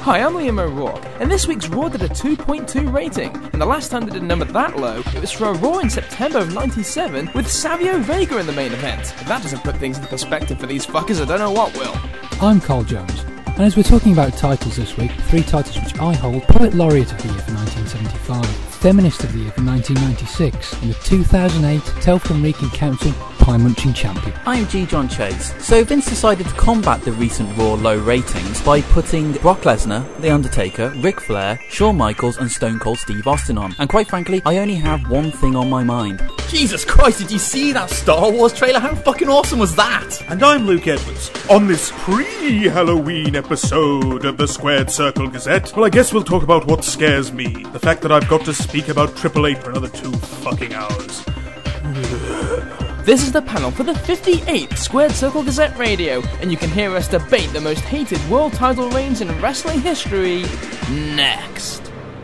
Hi, I'm Liam O'Rourke, and this week's Raw did a 2.2 rating, and the last time they did a number that low, it was for a Raw in September of '97 with Savio Vega in the main event. If that doesn't put things into perspective for these fuckers, I don't know what will. I'm Carl Jones, and as we're talking about titles this week, 3 titles which I hold: Poet Laureate of the Year for 1975, Feminist of the Year for 1996, and the 2008 Telford and Wrekin Council Pie Munching Champion. I'm G. John Chase. So Vince decided to combat the recent Raw low ratings by putting Brock Lesnar, The Undertaker, Ric Flair, Shawn Michaels and Stone Cold Steve Austin on. And quite frankly, I only have one thing on my mind. Jesus Christ, did you see that Star Wars trailer? How fucking awesome was that? And I'm Luke Edwards. On this pre-Halloween episode of the Squared Circle Gazette, well, I guess we'll talk about what scares me. The fact that I've got to speak about Triple H for another 2 fucking hours. This is the panel for the 58th Squared Circle Gazette Radio, and you can hear us debate the most hated world title reigns in wrestling history next.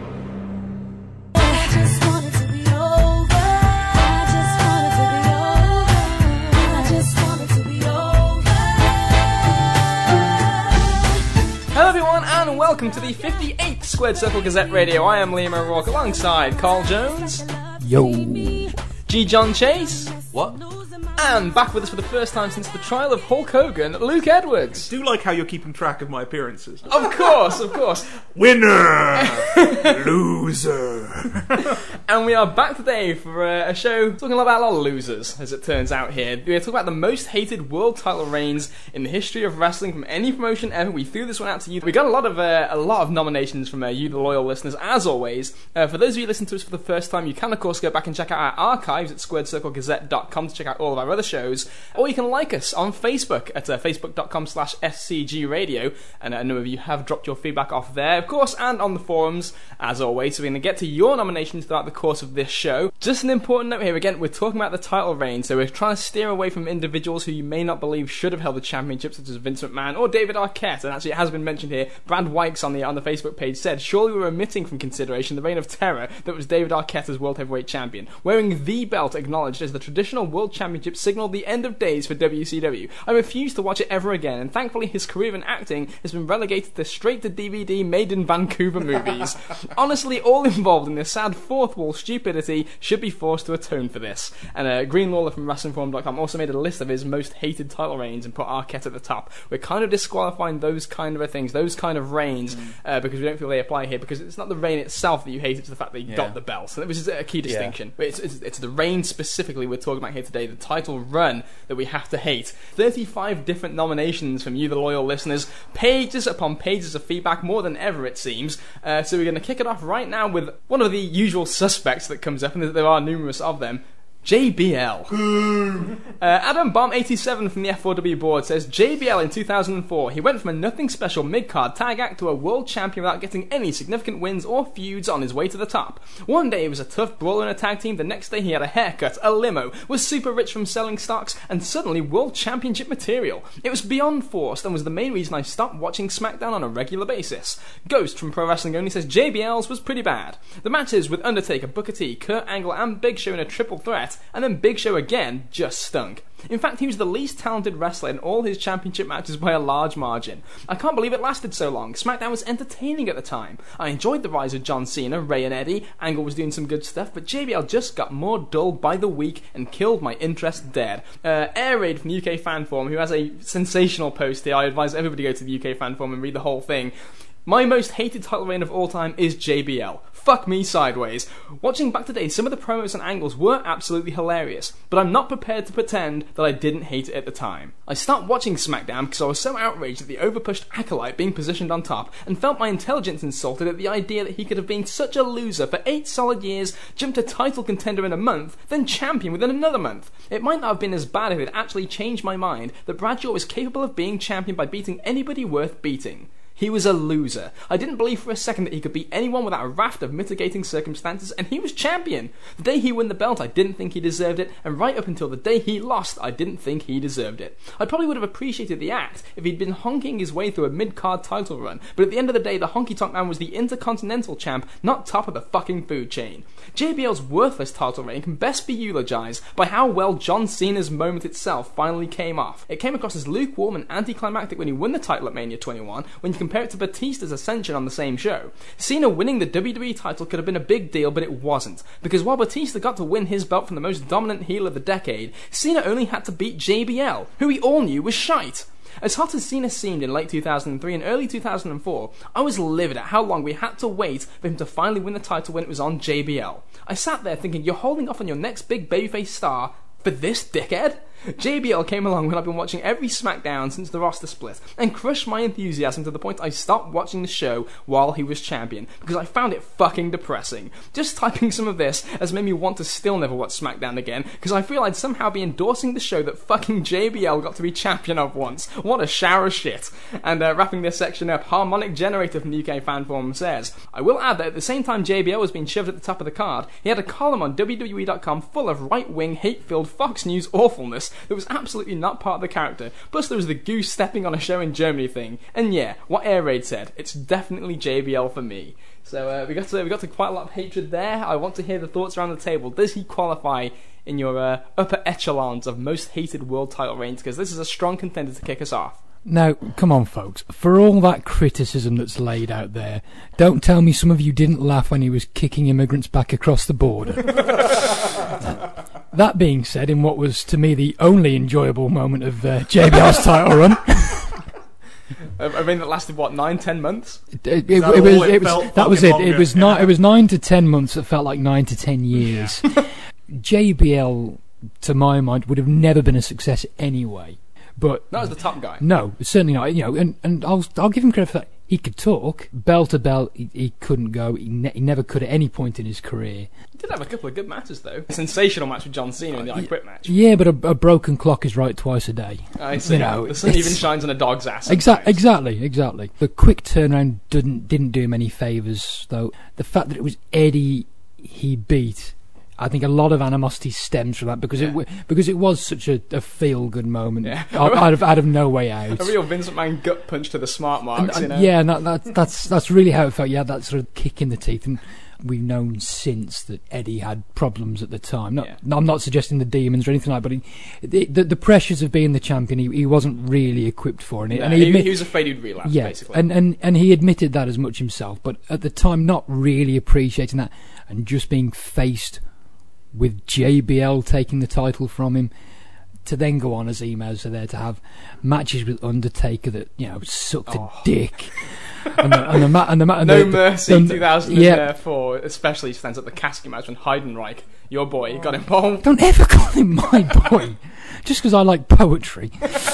Hello everyone, and welcome to the 58th Squared Circle Gazette Radio. I am Liam O'Rourke alongside Carl Jones. Yo. G. John Chase. What? And back with us for the first time since the trial of Hulk Hogan, Luke Edwards. Do like how you're keeping track of my appearances. Of course. Winner! Loser! And we are back today for a show talking about a lot of losers, as it turns out here. We're talking about the most hated world title reigns in the history of wrestling from any promotion ever. We threw this one out to you. We got a lot of nominations from you, the loyal listeners, as always. For those of you listening to us for the first time, you can, of course, go back and check out our archives at squaredcirclegazette.com to check out all of our other shows, or you can like us on Facebook at facebook.com/scgradio, and a number of you have dropped your feedback off there, of course, and on the forums, as always. So we're going to get to your nominations throughout the course of this show. Just an important note here, again, we're talking about the title reign, so we're trying to steer away from individuals who you may not believe should have held the championship, such as Vince McMahon or David Arquette. And actually, it has been mentioned here, Brad Wykes on the Facebook page said, surely we're omitting from consideration the reign of terror that was David Arquette as World Heavyweight Champion. Wearing the belt acknowledged as the traditional World Championship signalled the end of days for WCW. I refuse to watch it ever again, and thankfully his career in acting has been relegated to straight-to-DVD made in Vancouver movies. Honestly, all involved in this sad fourth-wall stupidity should be forced to atone for this. And Green Lawler from WrestlingForum.com also made a list of his most hated title reigns and put Arquette at the top. We're kind of disqualifying those kind of things, those kind of reigns, because we don't feel they apply here, because it's not the reign itself that you hate, it's the fact that he got the belt. So which is a key distinction. But it's the reign specifically we're talking about here today, the title run that we have to hate. 35 different nominations from you, the loyal listeners. Pages upon pages of feedback, more than ever it seems. So we're going to kick it off right now with one of the usual suspects that comes up, and there are numerous of them. JBL. Adam Bomb 87 from the F4W board says JBL in 2004. He went from a nothing special mid-card tag act to a world champion without getting any significant wins or feuds on his way to the top. One day he was a tough brawler in a tag team, the next day he had a haircut, a limo, was super rich from selling stocks, and suddenly world championship material. It was beyond forced and was the main reason I stopped watching SmackDown on a regular basis. Ghost from Pro Wrestling Only says JBL's was pretty bad. The matches with Undertaker, Booker T, Kurt Angle and Big Show in a triple threat, and then Big Show again just stunk. In fact, he was the least talented wrestler in all his championship matches by a large margin. I can't believe it lasted so long. SmackDown was entertaining at the time. I enjoyed the rise of John Cena, Ray and Eddie. Angle was doing some good stuff, but JBL just got more dull by the week and killed my interest dead. Air Raid from the UK Fan Forum, who has a sensational post here. I advise everybody to go to the UK Fan Forum and read the whole thing. My most hated title reign of all time is JBL. Fuck me sideways. Watching back today, some of the promos and angles were absolutely hilarious, but I'm not prepared to pretend that I didn't hate it at the time. I stopped watching SmackDown because I was so outraged at the overpushed acolyte being positioned on top, and felt my intelligence insulted at the idea that he could have been such a loser for 8 solid years, jumped a title contender in a month, then champion within another month. It might not have been as bad if it actually changed my mind that Bradshaw was capable of being champion by beating anybody worth beating. He was a loser. I didn't believe for a second that he could beat anyone without a raft of mitigating circumstances, and he was champion. The day he won the belt, I didn't think he deserved it, and right up until the day he lost, I didn't think he deserved it. I probably would have appreciated the act if he'd been honking his way through a mid-card title run, but at the end of the day, the honky-tonk man was the Intercontinental champ, not top of the fucking food chain. JBL's worthless title reign can best be eulogized by how well John Cena's moment itself finally came off. It came across as lukewarm and anticlimactic when he won the title at Mania 21, when you compare it to Batista's ascension on the same show. Cena winning the WWE title could have been a big deal, but it wasn't. Because while Batista got to win his belt from the most dominant heel of the decade, Cena only had to beat JBL, who we all knew was shite. As hot as Cena seemed in late 2003 and early 2004, I was livid at how long we had to wait for him to finally win the title when it was on JBL. I sat there thinking, you're holding off on your next big babyface star for this dickhead? JBL came along when I've been watching every SmackDown since the roster split, and crushed my enthusiasm to the point I stopped watching the show while he was champion, because I found it fucking depressing. Just typing some of this has made me want to still never watch SmackDown again, because I feel I'd somehow be endorsing the show that fucking JBL got to be champion of once. What a shower of shit. And wrapping this section up, Harmonic Generator from the UK fan forum says, I will add that at the same time JBL was being shoved at the top of the card, he had a column on WWE.com full of right-wing, hate-filled Fox News awfulness that was absolutely not part of the character. Plus there was the goose stepping on a show in Germany thing. And yeah, what Air Raid said, it's definitely JBL for me. So we got to quite a lot of hatred there. I want to hear the thoughts around the table. Does he qualify in your upper echelons of most hated world title reigns? Because this is a strong contender to kick us off. Now, come on, folks. For all that criticism that's laid out there, don't tell me some of you didn't laugh when he was kicking immigrants back across the border. That being said, in what was to me the only enjoyable moment of JBL's title run, I mean, that lasted what, 9-10 months? It was 9 to 10 months that felt like 9 to 10 years. JBL, to my mind, would have never been a success anyway. But that was the top guy. No, certainly not. You know, and I'll give him credit for that. He could talk bell to bell. He couldn't go. He never could at any point in his career. He did have a couple of good matches though. A sensational match with John Cena in the I Quit match. Yeah, but a broken clock is right twice a day. I see. You know, the sun even shines on a dog's ass. Exactly. The quick turnaround didn't do him any favours though. The fact that it was Eddie he beat, I think a lot of animosity stems from that because it was such a feel-good moment out of no way out. A real Vince McMahon gut punch to the smart marks, you know. Yeah, and that's really how it felt. Yeah, that sort of kick in the teeth, and we've known since that Eddie had problems at the time. I'm not suggesting the demons or anything like that, but the pressures of being the champion, he wasn't really equipped for it. And he was afraid he'd relapse, basically. And he admitted that as much himself, but at the time not really appreciating that and just being faced with JBL taking the title from him, to then go on, as emails are there, to have matches with Undertaker that, you know, sucked a dick. No Mercy 2004 especially stands up the casket match when Heidenreich, your boy, got involved. Don't ever call him my boy, just because I like poetry.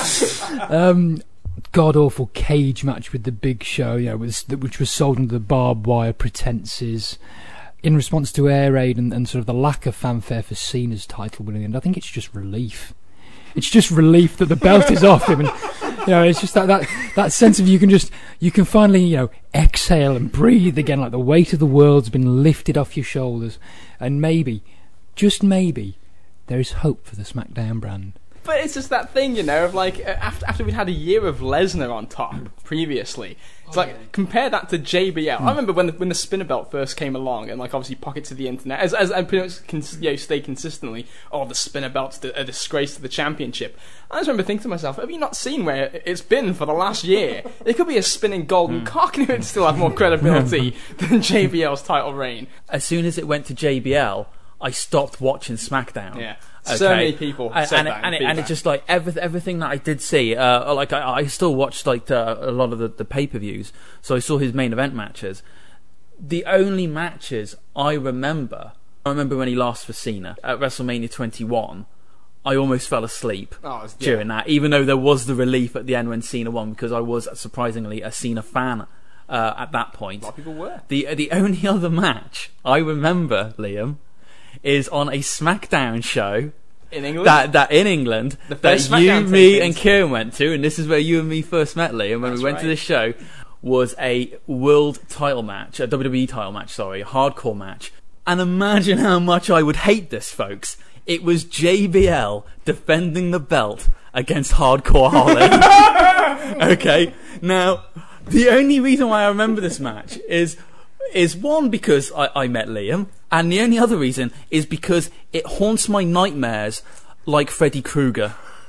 God awful cage match with the Big Show, you know, which was sold under the barbed wire pretences. In response to Air Raid and sort of the lack of fanfare for Cena's title winning, and I think it's just relief. It's just relief that the belt is off him, and you know, it's just that sense of you can finally, you know, exhale and breathe again, like the weight of the world's been lifted off your shoulders, and maybe, just maybe, there is hope for the SmackDown brand. But it's just that thing, you know, of like, after we'd had a year of Lesnar on top previously, it's like, compare that to JBL. I remember when the spinner belt first came along, and like obviously pockets of the internet, as I pretty much stay consistently, the spinner belt's a disgrace to the championship. I just remember thinking to myself, have you not seen where it's been for the last year? It could be a spinning golden cock and it would still have more credibility than JBL's title reign. As soon as it went to JBL, I stopped watching SmackDown. Yeah. Okay. So many people said that, and it's just like everything that I did see. Like I still watched like a lot of the pay-per-views, so I saw his main event matches. The only matches I remember when he lost for Cena at WrestleMania 21. I almost fell asleep during that, even though there was the relief at the end when Cena won, because I was surprisingly a Cena fan at that point. A lot of people were. The only other match I remember, Liam, is on a SmackDown show in England. That in England that you, me, and Kieran went to, and this is where you and me first met, Liam. When we went to this show, was a world title match, a WWE title match, a hardcore match. And imagine how much I would hate this, folks. It was JBL defending the belt against Hardcore Holly. Okay, now the only reason why I remember this match is one, because I met Liam, and the only other reason is because it haunts my nightmares like Freddy Krueger.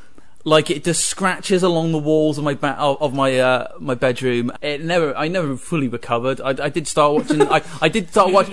Like, it just scratches along the walls of my my bedroom. I never fully recovered. I did start watching. I did start watching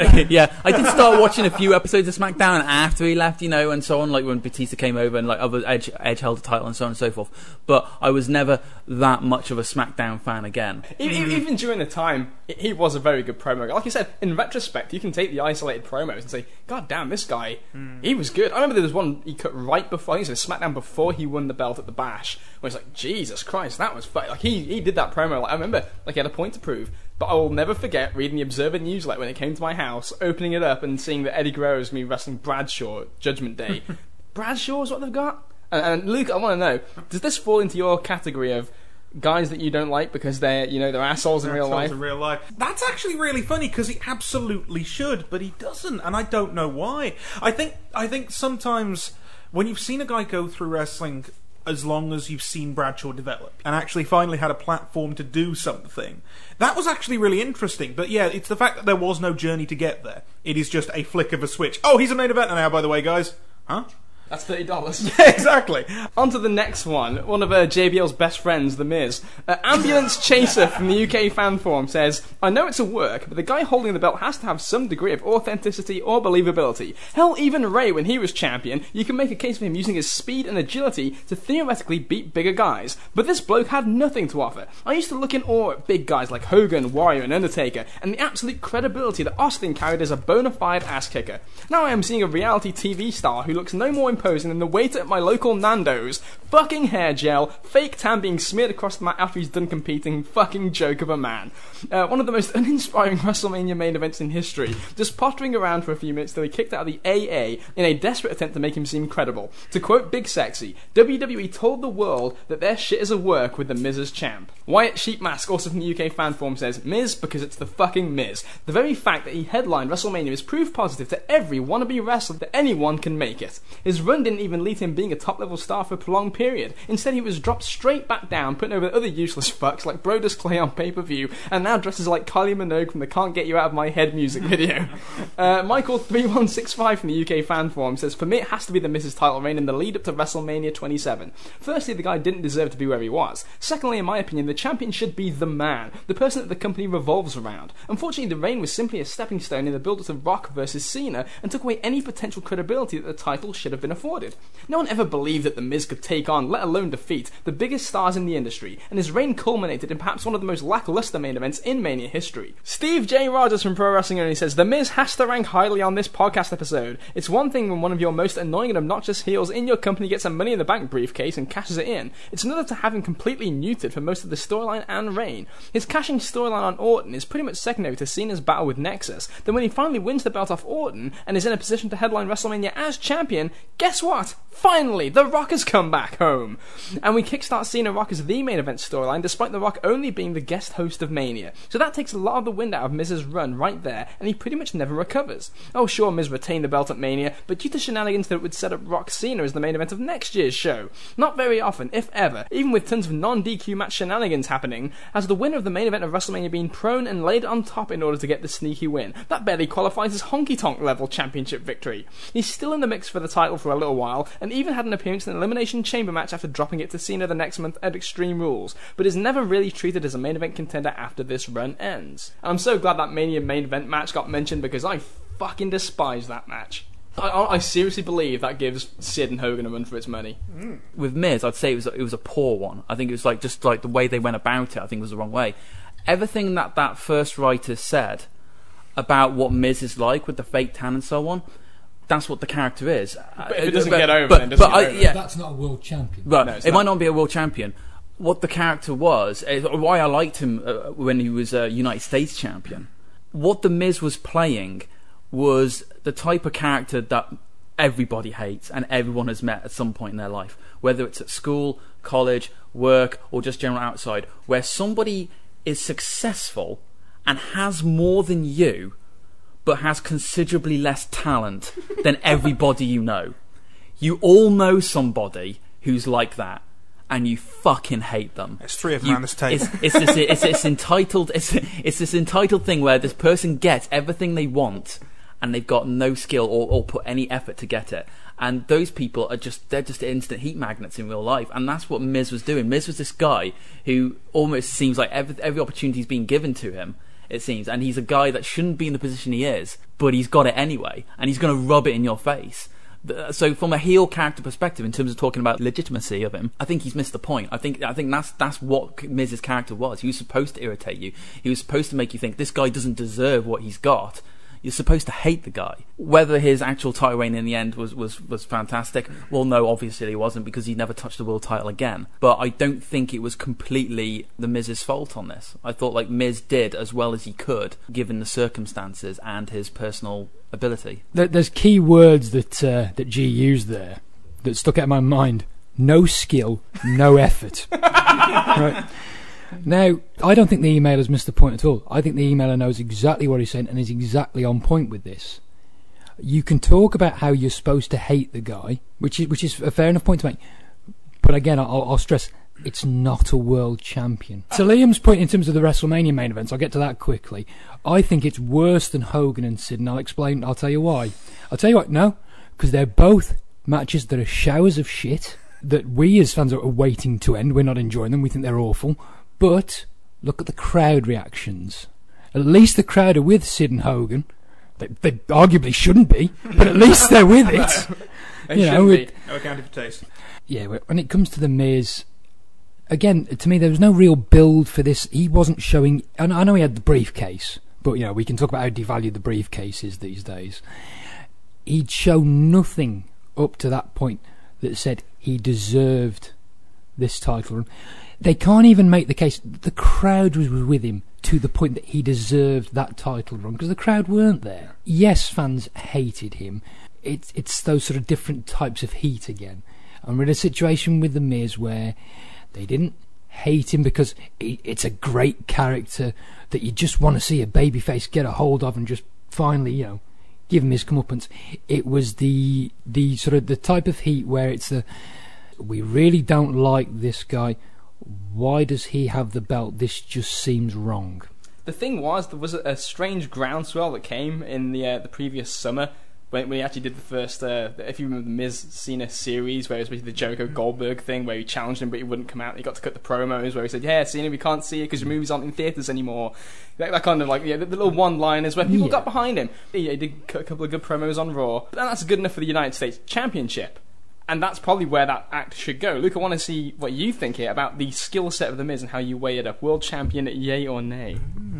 a few episodes of SmackDown after he left, and so on. Like when Batista came over and like other Edge held the title and so on and so forth. But I was never that much of a SmackDown fan again. Even during the time, he was a very good promo guy. Like you said, in retrospect, you can take the isolated promos and say, God damn, this guy, he was good. I remember there was one he cut right before, I think it was SmackDown before he won the belt at the Bash, where it's like, Jesus Christ, that was fun. Like he did that promo. Like, I remember, like, he had a point to prove. But I will never forget reading the Observer newsletter when it came to my house, opening it up and seeing that Eddie Guerrero was going to be wrestling Bradshaw at Judgment Day. Bradshaw is what they've got. And Luke, I want to know, does this fall into your category of guys that you don't like because they're assholes in real life? That's actually really funny because he absolutely should, but he doesn't, and I don't know why. I think sometimes when you've seen a guy go through wrestling as long as you've seen Bradshaw develop and actually finally had a platform to do something, that was actually really interesting. But yeah, it's the fact that there was no journey to get there. It is just a flick of a switch. Oh, he's a main eventer now, by the way, guys. Huh? That's $30. Yeah, exactly. On to the next one. One of JBL's best friends, The Miz. Ambulance Chaser from the UK fan forum says, I know it's a work, but the guy holding the belt has to have some degree of authenticity or believability. Hell, even Ray, when he was champion, you can make a case for him using his speed and agility to theoretically beat bigger guys. But this bloke had nothing to offer. I used to look in awe at big guys like Hogan, Warrior and Undertaker, and the absolute credibility that Austin carried as a bona fide ass kicker. Now I am seeing a reality TV star who looks no more imposing than the waiter at my local Nando's, fucking hair gel, fake tan being smeared across the mat after he's done competing, fucking joke of a man. One of the most uninspiring WrestleMania main events in history, just pottering around for a few minutes till he kicked out of the AA in a desperate attempt to make him seem credible. To quote Big Sexy, WWE told the world that their shit is a work with the Miz as champ. Wyatt Sheepmask, also from the UK fan forum, says, Miz because it's the fucking Miz. The very fact that he headlined WrestleMania is proof positive to every wannabe wrestler that anyone can make it. His run didn't even lead to him being a top-level star for a prolonged period. Instead, he was dropped straight back down, putting over other useless fucks like Brodus Clay on pay-per-view, and now dresses like Kylie Minogue from the Can't Get You Out of My Head music video. Michael3165 from the UK fan forum says, for me it has to be the Miz's title reign in the lead-up to WrestleMania 27. Firstly, the guy didn't deserve to be where he was. Secondly, in my opinion, the champion should be the man, the person that the company revolves around. Unfortunately, the reign was simply a stepping stone in the build-up to Rock versus Cena, and took away any potential credibility that the title should have been afforded. No one ever believed that The Miz could take on, let alone defeat, the biggest stars in the industry, and his reign culminated in perhaps one of the most lackluster main events in Mania history. Steve J. Rogers from Pro Wrestling Only says, The Miz has to rank highly on this podcast episode. It's one thing when one of your most annoying and obnoxious heels in your company gets a Money in the Bank briefcase and cashes it in. It's another to have him completely neutered for most of the storyline and reign. His cashing storyline on Orton is pretty much secondary to Cena's battle with Nexus. Then when he finally wins the belt off Orton and is in a position to headline WrestleMania as champion, guess what? Finally, The Rock has come back home. And we kickstart Cena Rock as the main event storyline, despite The Rock only being the guest host of Mania. So that takes a lot of the wind out of Miz's run right there, and he pretty much never recovers. Oh sure, Miz retained the belt at Mania, but due to shenanigans that would set up Rock Cena as the main event of next year's show. Not very often, if ever, even with tons of non-DQ match shenanigans happening, has the winner of the main event of WrestleMania been prone and laid on top in order to get the sneaky win. That barely qualifies as honky-tonk level championship victory. He's still in the mix for the title for a little while, and even had an appearance in an Elimination Chamber match after dropping it to Cena the next month at Extreme Rules, but is never really treated as a main event contender after this run ends. And I'm so glad that Mania main event match got mentioned because I fucking despise that match. I seriously believe that gives Sid and Hogan a run for its money. With Miz, I'd say it was a poor one. I think it was just the way they went about it, I think was the wrong way. Everything that first writer said about what Miz is like with the fake tan and so on, that's what the character is. But if it doesn't get over, then it doesn't get over. Yeah. That's not a world champion. Right. No, it might not be a world champion. What the character was, why I liked him when he was a United States champion, what The Miz was playing was the type of character that everybody hates and everyone has met at some point in their life, whether it's at school, college, work, or just general outside, where somebody is successful and has more than you, but has considerably less talent than everybody you know. You all know somebody who's like that, and you fucking hate them. There's three of them around this table. It's this entitled thing where this person gets everything they want, and they've got no skill or put any effort to get it. And those people they're just instant heat magnets in real life, and that's what Miz was doing. Miz was this guy who almost seems like every opportunity's been given to him, it seems, and he's a guy that shouldn't be in the position he is, but he's got it anyway, and he's going to rub it in your face. So from a heel character perspective, in terms of talking about legitimacy of him, I think he's missed the point. I think that's what Miz's character was. He was supposed to irritate you. He was supposed to make you think this guy doesn't deserve what he's got. You're supposed to hate the guy. Whether his actual title reign in the end was fantastic, well, no, obviously he wasn't, because he never touched the world title again. But I don't think it was completely the Miz's fault on this. I thought like Miz did as well as he could, given the circumstances and his personal ability. There's key words that G used there that stuck out in my mind. No skill, no effort. Right. Now, I don't think the emailer's missed the point at all. I think the emailer knows exactly what he's saying and is exactly on point with this. You can talk about how you're supposed to hate the guy, which is a fair enough point to make. But again, I'll stress, it's not a world champion. To Liam's point in terms of the WrestleMania main events, I'll get to that quickly. I think it's worse than Hogan and Sid, and I'll tell you why. I'll tell you what, no, because they're both matches that are showers of shit that we as fans are waiting to end. We're not enjoying them. We think they're awful. But look at the crowd reactions. At least the crowd are with Sid and Hogan. They arguably shouldn't be, but at least they're with it. No accounting for taste. Yeah, when it comes to the Miz, again, to me, there was no real build for this. He wasn't showing. I know he had the briefcase, but we can talk about how devalued the briefcase is these days. He'd shown nothing up to that point that said he deserved this title run. They can't even make the case. The crowd was with him to the point that he deserved that title run, because the crowd weren't there. Yes, fans hated him. It's those sort of different types of heat again. And we're in a situation with The Miz where they didn't hate him because it's a great character that you just want to see a babyface get a hold of and just finally, give him his comeuppance. It was the sort of the type of heat where it's we really don't like this guy. Why does he have the belt? This just seems wrong. The thing was, there was a strange groundswell that came in the previous summer when he actually did the first, if you remember the Miz Cena series, where it was basically the Jericho Goldberg thing, where he challenged him but he wouldn't come out. He got to cut the promos where he said, "Yeah, Cena, we can't see it because your movies aren't in theatres anymore." That kind of the little one-liners where people got behind him. He did cut a couple of good promos on Raw, and that's good enough for the United States Championship. And that's probably where that act should go. Luke, I want to see what you think here about the skill set of The Miz and how you weigh it up. World champion, yay or nay?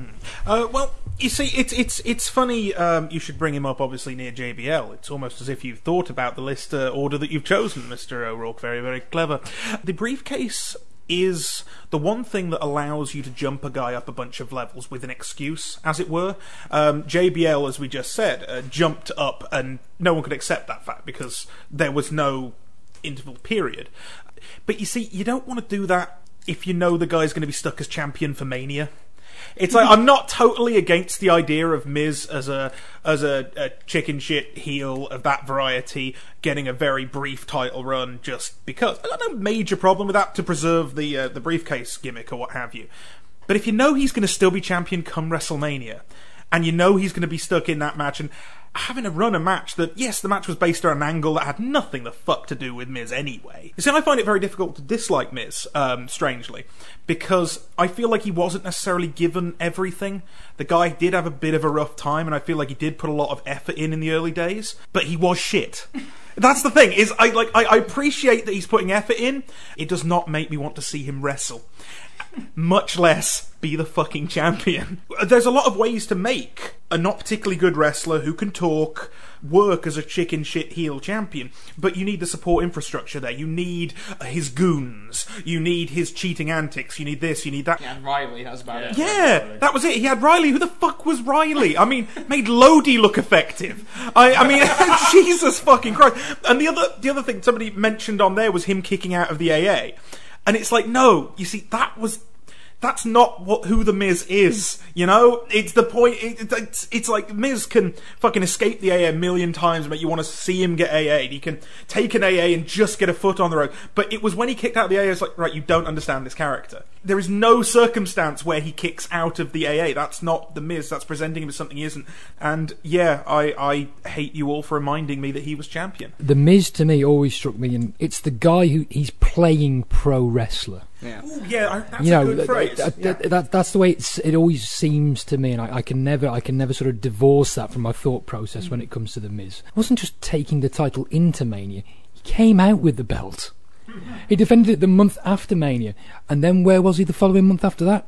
Well, you see, it's funny you should bring him up, obviously, near JBL. It's almost as if you've thought about the list order that you've chosen, Mr. O'Rourke. Very, very clever. The briefcase is the one thing that allows you to jump a guy up a bunch of levels with an excuse, as it were. JBL, as we just said, jumped up, and no one could accept that fact because there was no interval period. But you see, you don't want to do that if you know the guy's going to be stuck as champion for Mania. It's like, I'm not totally against the idea of Miz as a chicken shit heel of that variety getting a very brief title run just because. I've got no major problem with that to preserve the briefcase gimmick or what have you. But if you know he's going to still be champion come WrestleMania, and you know he's going to be stuck in that match and having to run a match that, yes, the match was based on an angle that had nothing the fuck to do with Miz anyway. You see, I find it very difficult to dislike Miz, strangely, because I feel like he wasn't necessarily given everything. The guy did have a bit of a rough time, and I feel like he did put a lot of effort in the early days, but he was shit. That's the thing, is I appreciate that he's putting effort in. It does not make me want to see him wrestle, much less be the fucking champion. There's a lot of ways to make a not particularly good wrestler who can talk work as a chicken shit heel champion, but you need the support infrastructure there. You need his goons, you need his cheating antics, you need this, you need that. He had Riley, that was about it. Yeah, that was it. He had Riley. Who the fuck was Riley? I mean, made Lodi look effective. I mean, Jesus fucking Christ. And the other thing somebody mentioned on there was him kicking out of the AA. And it's like, no, you see, that was that's not who the Miz is. You know, it's the point. It's like Miz can fucking escape the AA a million times, but you want to see him get AA. He can take an AA and just get a foot on the road. But it was when he kicked out the AA, it's like, right, you don't understand this character. There is no circumstance where he kicks out of the AA. That's not the Miz. That's presenting him as something he isn't. And yeah, I hate you all for reminding me that he was champion. The Miz to me always struck me, and it's the guy who he's playing pro wrestler. Yeah. Ooh, yeah, that's a good phrase. That's the way it always seems to me, and I can never sort of divorce that from my thought process when it comes to the Miz. It wasn't just taking the title into Mania; he came out with the belt. He defended it the month after Mania, and then where was he the following month after that?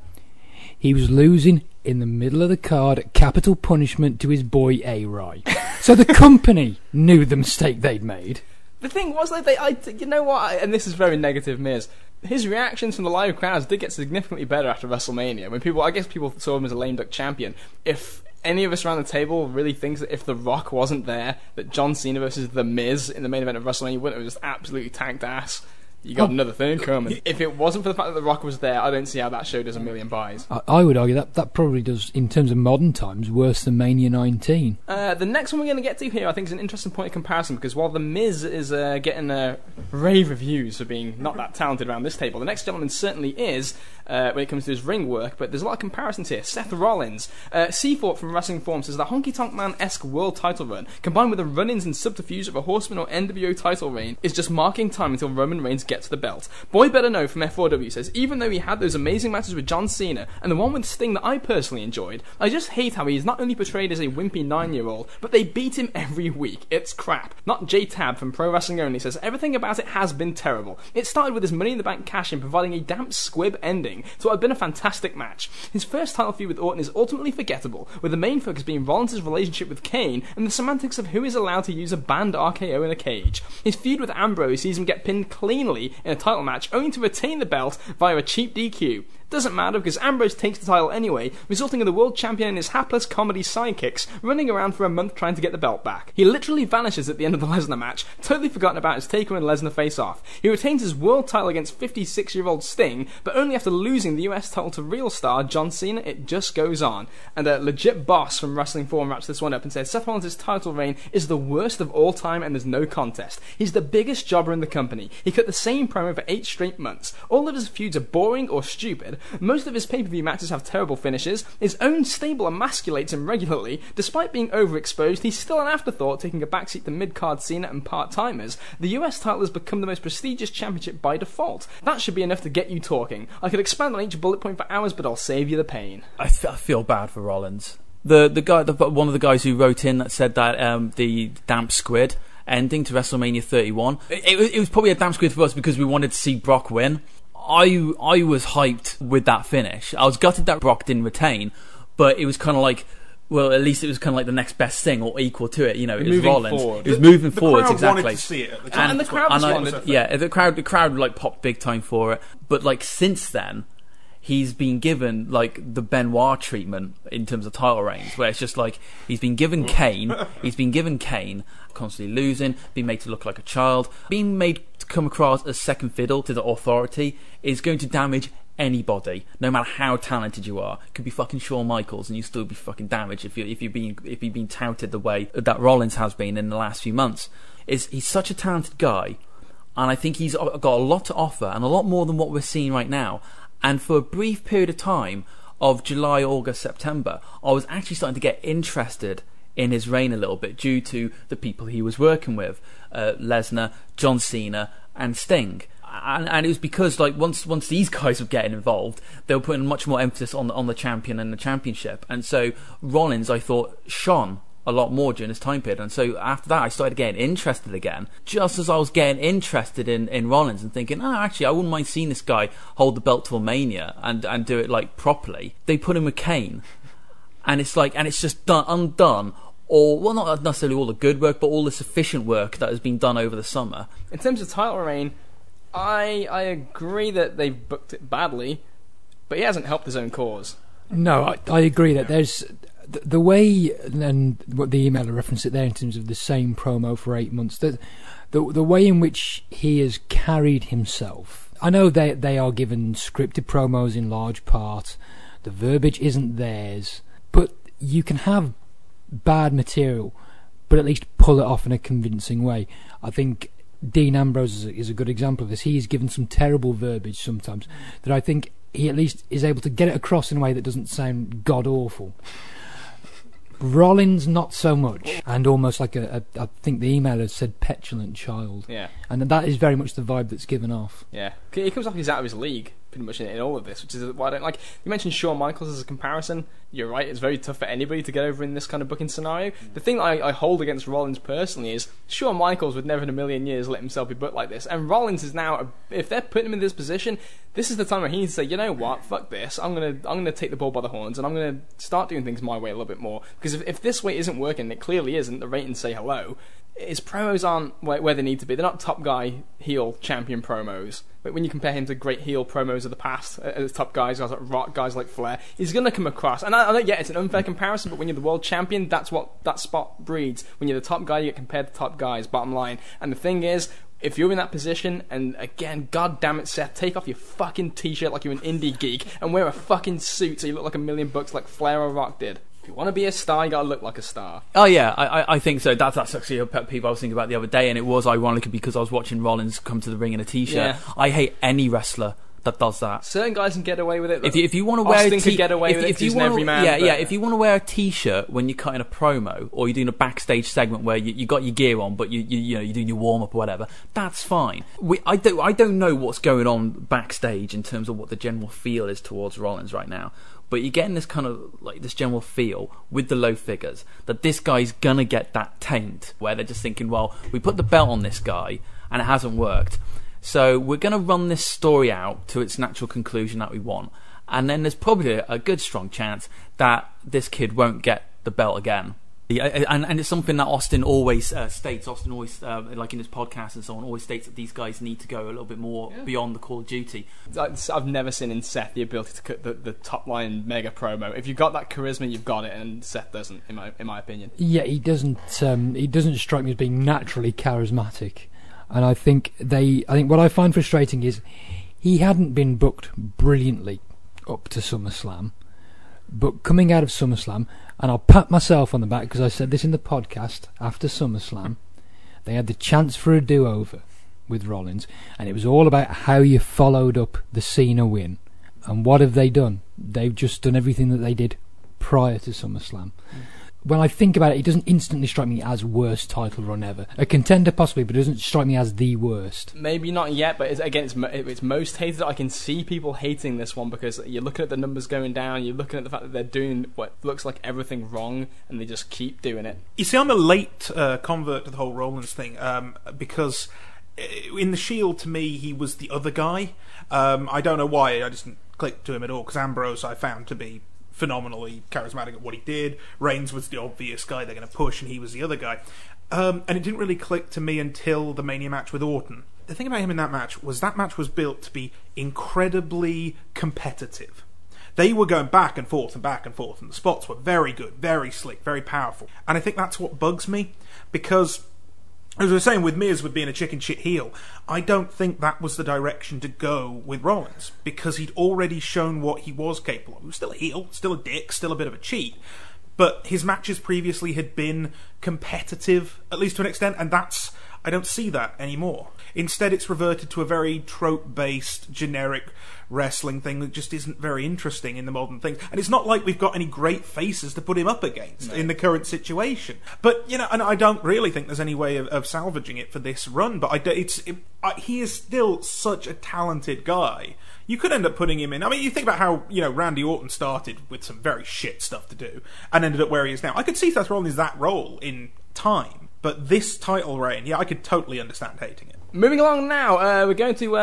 He was losing in the middle of the card at Capital Punishment to his boy A-Rai. So the company knew the mistake they'd made. The thing was, like, you know what? And this is very negative, Miz. His reactions from the live crowds did get significantly better after WrestleMania. When I guess people saw him as a lame duck champion. If any of us around the table really thinks that if The Rock wasn't there, that John Cena versus The Miz in the main event of WrestleMania wouldn't have just absolutely tanked ass. You got another thing coming. If it wasn't for the fact that The Rock was there, I don't see how that show does a million buys. I would argue that probably does, in terms of modern times, worse than Mania 19. The next one we're going to get to here, I think, is an interesting point of comparison, because while The Miz is getting rave reviews for being not that talented around this table, the next gentleman certainly is when it comes to his ring work, but there's a lot of comparisons here. Seth Rollins. Seathorpe from Wrestling Forum says the Honky Tonk Man-esque world title run, combined with the run-ins and subterfuge of a Horseman or NWO title reign, is just marking time until Roman Reigns gets to the belt. Boy Better Know from F4W says, even though he had those amazing matches with John Cena and the one with Sting that I personally enjoyed, I just hate how he is not only portrayed as a wimpy 9-year-old, but they beat him every week. It's crap. Not J-Tab from Pro Wrestling Only says, everything about it has been terrible. It started with his Money in the Bank cash-in providing a damp squib ending to what had been a fantastic match. His first title feud with Orton is ultimately forgettable, with the main focus being Rollins' relationship with Kane and the semantics of who is allowed to use a banned RKO in a cage. His feud with Ambrose sees him get pinned cleanly in a title match, only to retain the belt via a cheap DQ. Doesn't matter because Ambrose takes the title anyway, resulting in the world champion and his hapless comedy sidekicks running around for a month trying to get the belt back. He literally vanishes at the end of the Lesnar match, totally forgotten about his Taker and Lesnar face-off. He retains his world title against 56-year-old Sting, but only after losing the US title to real star John Cena. It just goes on. And a legit boss from Wrestling Forum wraps this one up and says Seth Rollins' title reign is the worst of all time and there's no contest. He's the biggest jobber in the company. He cut the same promo for 8 straight months. All of his feuds are boring or stupid. Most of his pay-per-view matches have terrible finishes. His own stable emasculates him regularly. Despite being overexposed, he's still an afterthought, taking a backseat to mid-card Cena and part-timers. The US title has become the most prestigious championship by default. That should be enough to get you talking. I could expand on each bullet point for hours, but I'll save you the pain. I feel bad for Rollins. The guy, one of the guys who wrote in that said that the damp squid ending to WrestleMania 31, it was probably a damp squid for us because we wanted to see Brock win. I was hyped with that finish. I was gutted that Brock didn't retain, but it was kind of like, well, at least it was kind of like the next best thing or equal to it. You know, it was Rollins. Forward. It was moving forwards, crowd exactly. wanted to see it at the time. And the crowd responded. The crowd like popped big time for it. But like since then, he's been given like the Benoit treatment in terms of title reigns, where it's just like he's been given Kane, constantly losing, being made to look like a child, being made to come across as second fiddle to the authority is going to damage anybody, no matter how talented you are. It could be fucking Shawn Michaels and you still be fucking damaged if you've been touted the way that Rollins has been in the last few months. He's such a talented guy, and I think he's got a lot to offer and a lot more than what we're seeing right now. And for a brief period of time of July, August, September, I was actually starting to get interested in his reign a little bit due to the people he was working with, Lesnar, John Cena, and Sting. And it was because like once these guys were getting involved, they were putting much more emphasis on the champion and the championship. And so Rollins, I thought, shone a lot more during this time period. And so after that, I started getting interested again. Just as I was getting interested in Rollins and thinking, actually, I wouldn't mind seeing this guy hold the belt till Mania and do it like properly. They put him with Kane, and it's just undone. Or, well, not necessarily all the good work, but all the sufficient work that has been done over the summer. In terms of title reign, I agree that they've booked it badly, but he hasn't helped his own cause. No, I agree that there's the way, and what the emailer referenced it there in terms of the same promo for 8 months, the way in which he has carried himself, I know they are given scripted promos in large part. The verbiage isn't theirs, but you can have bad material, but at least pull it off in a convincing way. I think Dean Ambrose is a good example of this. He's given some terrible verbiage sometimes that I think he at least is able to get it across in a way that doesn't sound god-awful. Rollins, not so much, and almost like I think the emailer said petulant child. Yeah. And that is very much the vibe that's given off. Yeah. He comes off he's out of his league, pretty much in all of this, which is why I don't like. You mentioned Shawn Michaels as a comparison. You're right, it's very tough for anybody to get over in this kind of booking scenario. The thing that I hold against Rollins personally is Shawn Michaels would never in a million years let himself be booked like this. And Rollins is now, if they're putting him in this position, this is the time where he needs to say, you know what, fuck this, I'm gonna take the bull by the horns and I'm gonna start doing things my way a little bit more. Because if this way isn't working, it clearly isn't, the ratings say hello, his promos aren't where they need to be. They're not top guy heel champion promos. But when you compare him to great heel promos of the past, as top guys like Rock, guys like Flair, he's going to come across. And I don't get it's an unfair comparison, but when you're the world champion, that's what that spot breeds. When you're the top guy, you get compared to top guys, bottom line. And the thing is, if you're in that position, and again, god damn it, Seth, take off your fucking t-shirt like you're an indie geek and wear a fucking suit so you look like $1 million like Flair or Rock did. If you want to be a star, you gotta look like a star. Oh yeah, I think so. That's actually a pet peeve I was thinking about the other day, and it was ironic because I was watching Rollins come to the ring in a t-shirt. Yeah. I hate any wrestler that does that. Certain guys can get away with it. If you want to wear Austin could get away with it, he's an everyman. Yeah. If you want to wear a t-shirt when you're cutting a promo or you're doing a backstage segment where you got your gear on, but you're doing your warm up or whatever, that's fine. I don't know what's going on backstage in terms of what the general feel is towards Rollins right now. But you're getting this kind of like this general feel with the low figures that this guy's gonna get that taint where they're just thinking, well, we put the belt on this guy and it hasn't worked, so we're gonna run this story out to its natural conclusion that we want, and then there's probably a good strong chance that this kid won't get the belt again. And it's something that Austin always states. Austin always, like in his podcast and so on, always states that these guys need to go a little bit more beyond the Call of Duty. I've never seen in Seth the ability to cut the top line mega promo. If you've got that charisma, you've got it, and Seth doesn't, in my opinion. Yeah, he doesn't strike me as being naturally charismatic, and I think what I find frustrating is he hadn't been booked brilliantly up to SummerSlam. But coming out of SummerSlam, and I'll pat myself on the back because I said this in the podcast after SummerSlam, they had the chance for a do-over with Rollins, and it was all about how you followed up the Cena win. And what have they done? They've just done everything that they did prior to SummerSlam. When I think about it, it doesn't instantly strike me as worst title run ever. A contender possibly, but it doesn't strike me as the worst. Maybe not yet, but it's most hated. I can see people hating this one because you're looking at the numbers going down, you're looking at the fact that they're doing what looks like everything wrong, and they just keep doing it. You see, I'm a late convert to the whole Rollins thing because in the Shield, to me, he was the other guy. I don't know why, I just didn't click to him at all, because Ambrose I found to be phenomenally charismatic at what he did. Reigns was the obvious guy they're going to push, and he was the other guy. And it didn't really click to me until the Mania match with Orton. The thing about him in that match was built to be incredibly competitive. They were going back and forth, and the spots were very good, very slick, very powerful. And I think that's what bugs me, because as I was saying, with Miz with being a chicken shit heel, I don't think that was the direction to go with Rollins, because he'd already shown what he was capable of. He was still a heel, still a dick, still a bit of a cheat, but his matches previously had been competitive, at least to an extent, and I don't see that anymore. Instead, it's reverted to a very trope-based, generic wrestling thing that just isn't very interesting in the modern things. And it's not like we've got any great faces to put him up against in the current situation. But, and I don't really think there's any way of salvaging it for this run, but he is still such a talented guy. You could end up putting him in. I mean, you think about how, Randy Orton started with some very shit stuff to do and ended up where he is now. I could see Seth Rollins that role in time, but this title reign, I could totally understand hating it. Moving along now, we're going to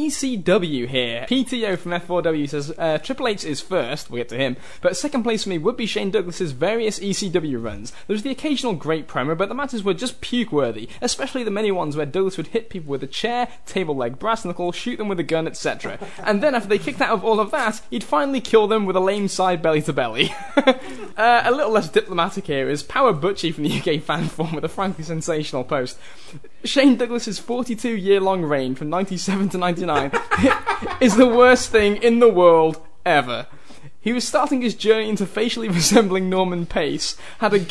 ECW here. PTO from F4W says, Triple H is first, we'll get to him, but second place for me would be Shane Douglas's various ECW runs. There was the occasional great promo, but the matches were just puke-worthy, especially the many ones where Douglas would hit people with a chair, table leg, brass knuckle, shoot them with a gun, etc. And then after they kicked out of all of that, he'd finally kill them with a lame side belly-to-belly. A little less diplomatic here is Power Butchie from the UK fan forum with a frankly sensational post. Shane Douglas's 42-year-long reign from 97 to 99 is the worst thing in the world ever. He was starting his journey into facially resembling Norman Pace, had a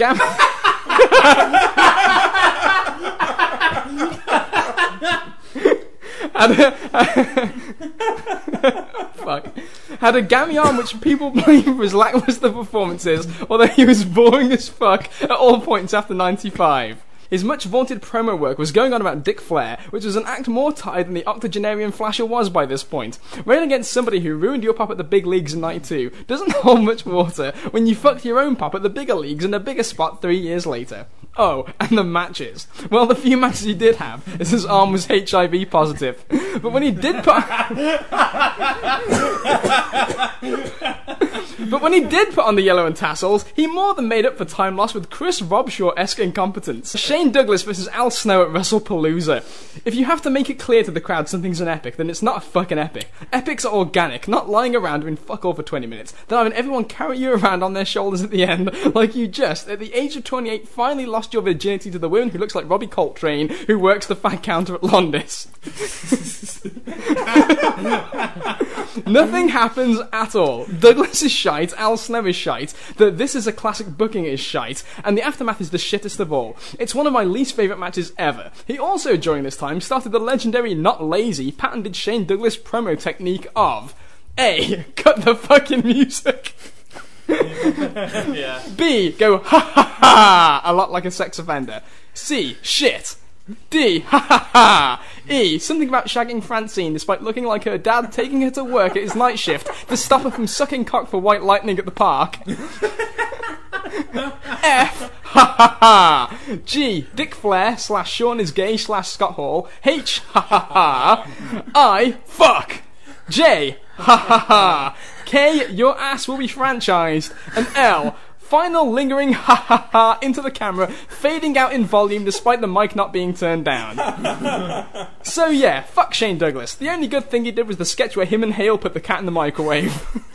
had a gammy arm which people blame for his lackluster performances, although he was boring as fuck at all points after 95. His much vaunted promo work was going on about Dic Flair, which was an act more tired than the octogenarian Flasher was by this point. Railing against somebody who ruined your pop at the big leagues in 92 doesn't hold much water when you fucked your own pop at the bigger leagues in a bigger spot 3 years later. Oh, and the matches. Well, the few matches he did have is his arm was HIV positive. But when he did put... But when he did put on the yellow and tassels, he more than made up for time lost with Chris Robshaw-esque incompetence. Shane Douglas versus Al Snow at WrestlePalooza. If you have to make it clear to the crowd something's an epic, then it's not a fucking epic. Epics are organic, not lying around doing fuck all for 20 minutes. Then having everyone carry you around on their shoulders at the end, like you just, at the age of 28, finally lost your virginity to the woman who looks like Robbie Coltrane, who works the fat counter at Londis. Nothing happens at all. Douglas is shite, Al Snow is shite, that this is a classic booking is shite, and the aftermath is the shittest of all. It's one of my least favourite matches ever. He also, during this time, started the legendary Not Lazy patented Shane Douglas promo technique of A. Cut the fucking music. Yeah. B. Go ha ha ha a lot like a sex offender. C. Shit. D. Ha ha ha. E. Something about shagging Francine despite looking like her dad taking her to work at his night shift to stop her from sucking cock for White Lightning at the park. F. Ha ha ha. G. Dic Flair / Sean is gay / Scott Hall. H. Ha ha ha. I. Fuck. J. Ha ha ha. K. Your ass will be franchised. And L. Final lingering ha ha ha into the camera, fading out in volume despite the mic not being turned down. So yeah, fuck Shane Douglas. The only good thing he did was the sketch where him and Hale put the cat in the microwave.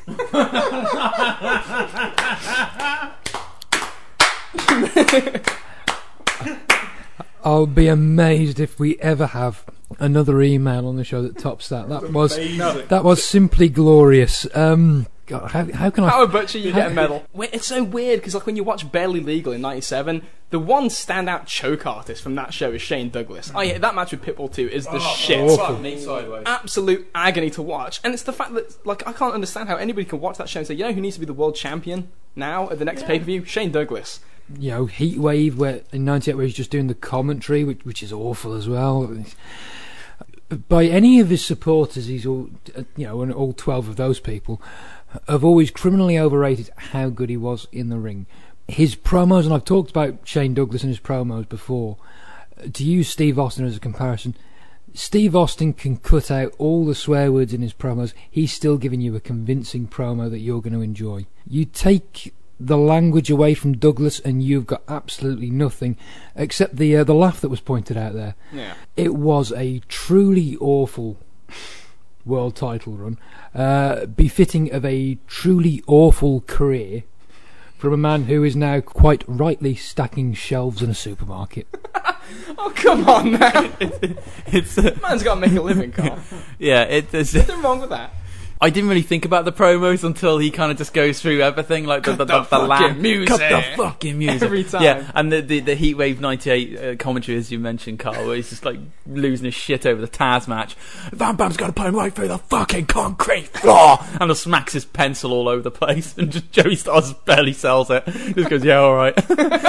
I'll be amazed if we ever have another email on the show that tops that. That was simply glorious. God, how can I... How Butcher, you get a medal. It's so weird, because like when you watch Barely Legal in 97, the one standout choke artist from that show is Shane Douglas. That match with Pitbull 2 is the shit. awful. Absolute agony to watch. And it's the fact that, like, I can't understand how anybody can watch that show and say, you know who needs to be the world champion now at the next pay-per-view? Shane Douglas. You know, Heatwave, where in 98 where he's just doing the commentary, which is awful as well. By any of his supporters, he's all, you know, and all 12 of those people have always criminally overrated how good he was in the ring. His promos, and I've talked about Shane Douglas and his promos before, to use Steve Austin as a comparison, Steve Austin can cut out all the swear words in his promos. He's still giving you a convincing promo that you're going to enjoy. You take the language away from Douglas and you've got absolutely nothing except the laugh that was pointed out there. Yeah. It was a truly awful world title run, befitting of a truly awful career from a man who is now quite rightly stacking shelves in a supermarket. Oh, come on now. Man's got to make a living, Carl. Yeah, there's Nothing wrong with that. I didn't really think about the promos until he kind of just goes through everything, like the fucking music. Cut the fucking music Every time. Yeah, and the Heatwave 98 commentary, as you mentioned, Carl, where he's just like losing his shit over the Taz match. Van Bam's got to put him right through the fucking concrete floor, and just smacks his pencil all over the place, and just Joey Styles barely sells it. Just goes, yeah, all right.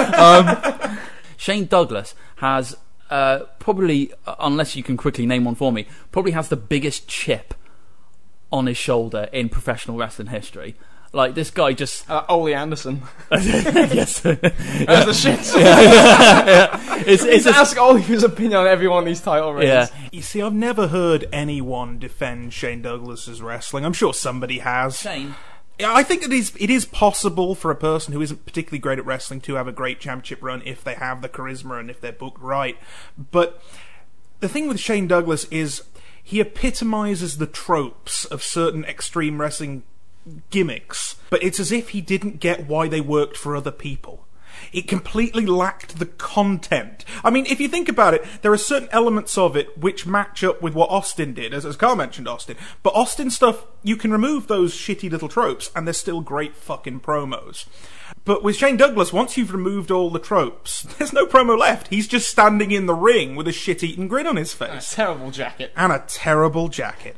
Shane Douglas has probably, unless you can quickly name one for me, probably has the biggest chip on his shoulder in professional wrestling history. Like, this guy just... Ole Anderson. Yes. That's the shit. It's ask Ole his opinion on every one of these title reigns. Yeah. You see, I've never heard anyone defend Shane Douglas's wrestling. I'm sure somebody has. Shane. Yeah, I think it is possible for a person who isn't particularly great at wrestling to have a great championship run if they have the charisma and if they're booked right. But the thing with Shane Douglas is he epitomizes the tropes of certain extreme wrestling gimmicks, but it's as if he didn't get why they worked for other people. It completely lacked the content. I mean, if you think about it, there are certain elements of it which match up with what Austin did, as Carl mentioned Austin. But Austin stuff, you can remove those shitty little tropes, and they're still great fucking promos. But with Shane Douglas, once you've removed all the tropes, there's no promo left. He's just standing in the ring with a shit-eaten grin on his face. A terrible jacket. And a terrible jacket.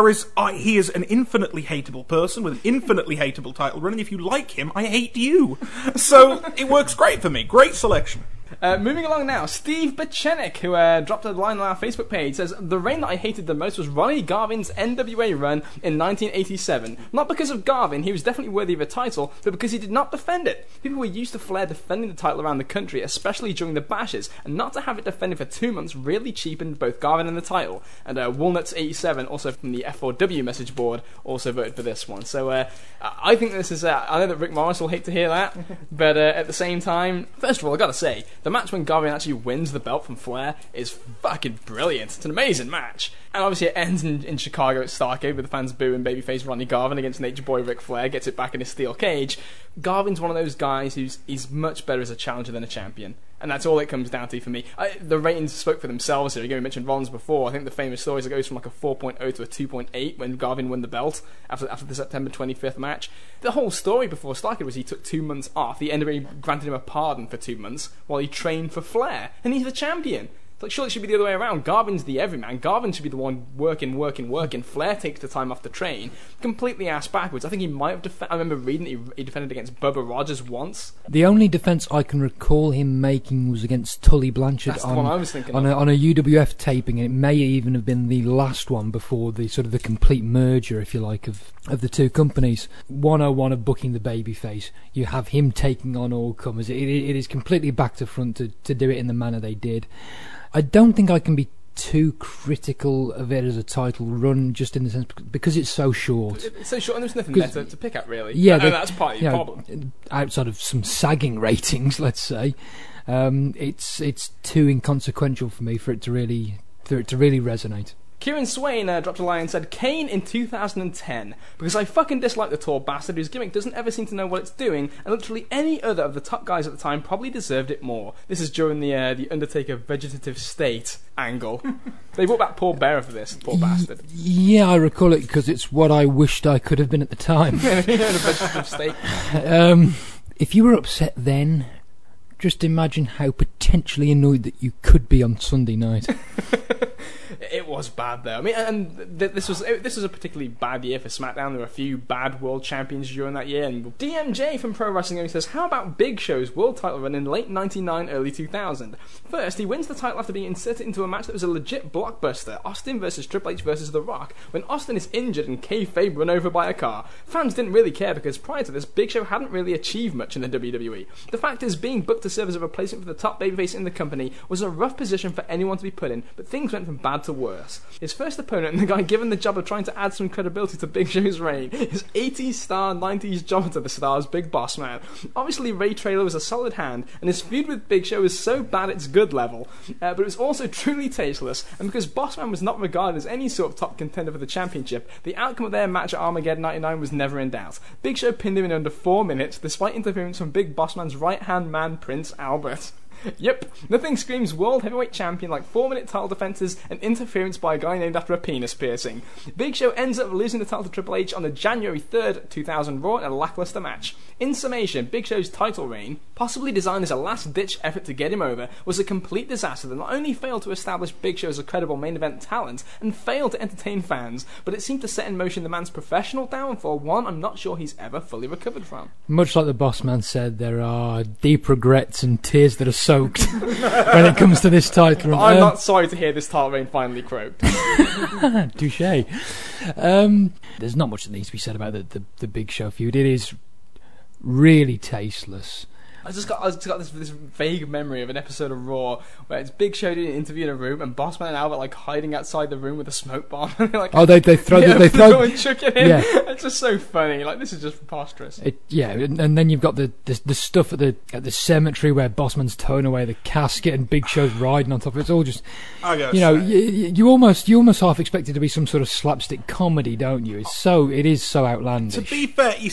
He is an infinitely hateable person with an infinitely hateable title run, and if you like him, I hate you. So it works great for me. Great selection. Moving along now, Steve Bachenik, who dropped a line on our Facebook page, says, the reign that I hated the most was Ronnie Garvin's NWA run in 1987. Not because of Garvin, he was definitely worthy of a title, but because he did not defend it. People were used to Flair defending the title around the country, especially during the bashes, and not to have it defended for 2 months really cheapened both Garvin and the title. And Walnuts87, also from the F4W message board, also voted for this one. So I think this is, I know that Rick Morris will hate to hear that, but at the same time, first of all, I gotta say, the match when Garvin actually wins the belt from Flair is fucking brilliant. It's an amazing match. And obviously it ends in Chicago at Starrcade with the fans booing babyface Ronnie Garvin against Nature Boy Ric Flair, gets it back in his steel cage. Garvin's one of those guys he's much better as a challenger than a champion. And that's all it comes down to for me. The ratings spoke for themselves here. Again, we mentioned Rollins before. I think the famous story is it goes from like a 4.0 to a 2.8 when Garvin won the belt after the September 25th match. The whole story before Starrcade was he took 2 months off. The NWA granted him a pardon for 2 months while he trained for Flair. And he's the champion. It's like, surely it should be the other way around. Garvin's the everyman. Garvin should be the one working. Flair takes the time off the train. Completely ass backwards. I think he might have I remember reading that he defended against Bubba Rogers once. The only defence I can recall him making was against Tully Blanchard. That's the one I was thinking on a UWF taping, and it may even have been the last one before the sort of the complete merger, if you like, of the two companies. 101 of booking the babyface. You have him taking on all comers. It is completely back to front to do it in the manner they did. I don't think I can be too critical of it as a title run, just in the sense because it's so short. It's so short, and there's nothing there to pick at, really. Yeah, that's part of the problem. Outside of some sagging ratings, let's say, it's too inconsequential for me for it to really resonate. Kieran Swain dropped a line and said, Kane in 2010, because I fucking dislike the tall bastard whose gimmick doesn't ever seem to know what it's doing, and literally any other of the top guys at the time probably deserved it more. This is during the Undertaker vegetative state angle. They brought back Paul Bearer for this, poor bastard. Yeah, I recall it because it's what I wished I could have been at the time. In a vegetative state. If you were upset then, just imagine how potentially annoyed that you could be on Sunday night. It was bad though. I mean, and this was a particularly bad year for SmackDown. There were a few bad world champions during that year. And DMJ from Pro Wrestling Only says, how about Big Show's world title run in late 99, early 2000? First, he wins the title after being inserted into a match that was a legit blockbuster, Austin versus Triple H versus The Rock, when Austin is injured and kayfabe run over by a car. Fans didn't really care because prior to this, Big Show hadn't really achieved much in the WWE. The fact is, being booked to serve as a replacement for the top babyface in the company was a rough position for anyone to be put in, but things went from bad to worse. His first opponent, and the guy given the job of trying to add some credibility to Big Show's reign, is 80s star, 90s jobber to the stars, Big Boss Man. Obviously, Ray Traylor was a solid hand, and his feud with Big Show is so bad it's good level, but it was also truly tasteless, and because Boss Man was not regarded as any sort of top contender for the championship, the outcome of their match at Armageddon 99 was never in doubt. Big Show pinned him in under 4 minutes, despite interference from Big Boss Man's right-hand man, Prince Albert. Yep, nothing screams world heavyweight champion like 4-minute title defenses and interference by a guy named after a penis piercing. Big Show ends up losing the title to Triple H on the January 3rd, 2000 Raw in a lackluster match. In summation, Big Show's title reign, possibly designed as a last-ditch effort to get him over, was a complete disaster that not only failed to establish Big Show as a credible main event talent and failed to entertain fans, but it seemed to set in motion the man's professional downfall, one I'm not sure he's ever fully recovered from. Much like the Boss Man said, there are deep regrets and tears that are soaked when it comes to this title run. I'm not sorry to hear this title reign finally croaked. Touché. There's not much that needs to be said about the Big Show feud. It is really tasteless. I just got this vague memory of an episode of Raw where it's Big Show doing an interview in a room and Bossman and Albert like hiding outside the room with a smoke bomb. And they're like, they throw and chuck it in. Yeah. It's just so funny. Like, this is just preposterous. And then you've got the stuff at the cemetery where Bossman's towing away the casket and Big Show's riding on top of it. It's all just, you almost half expect it to be some sort of slapstick comedy, don't you? It is so outlandish. To be fair, you see,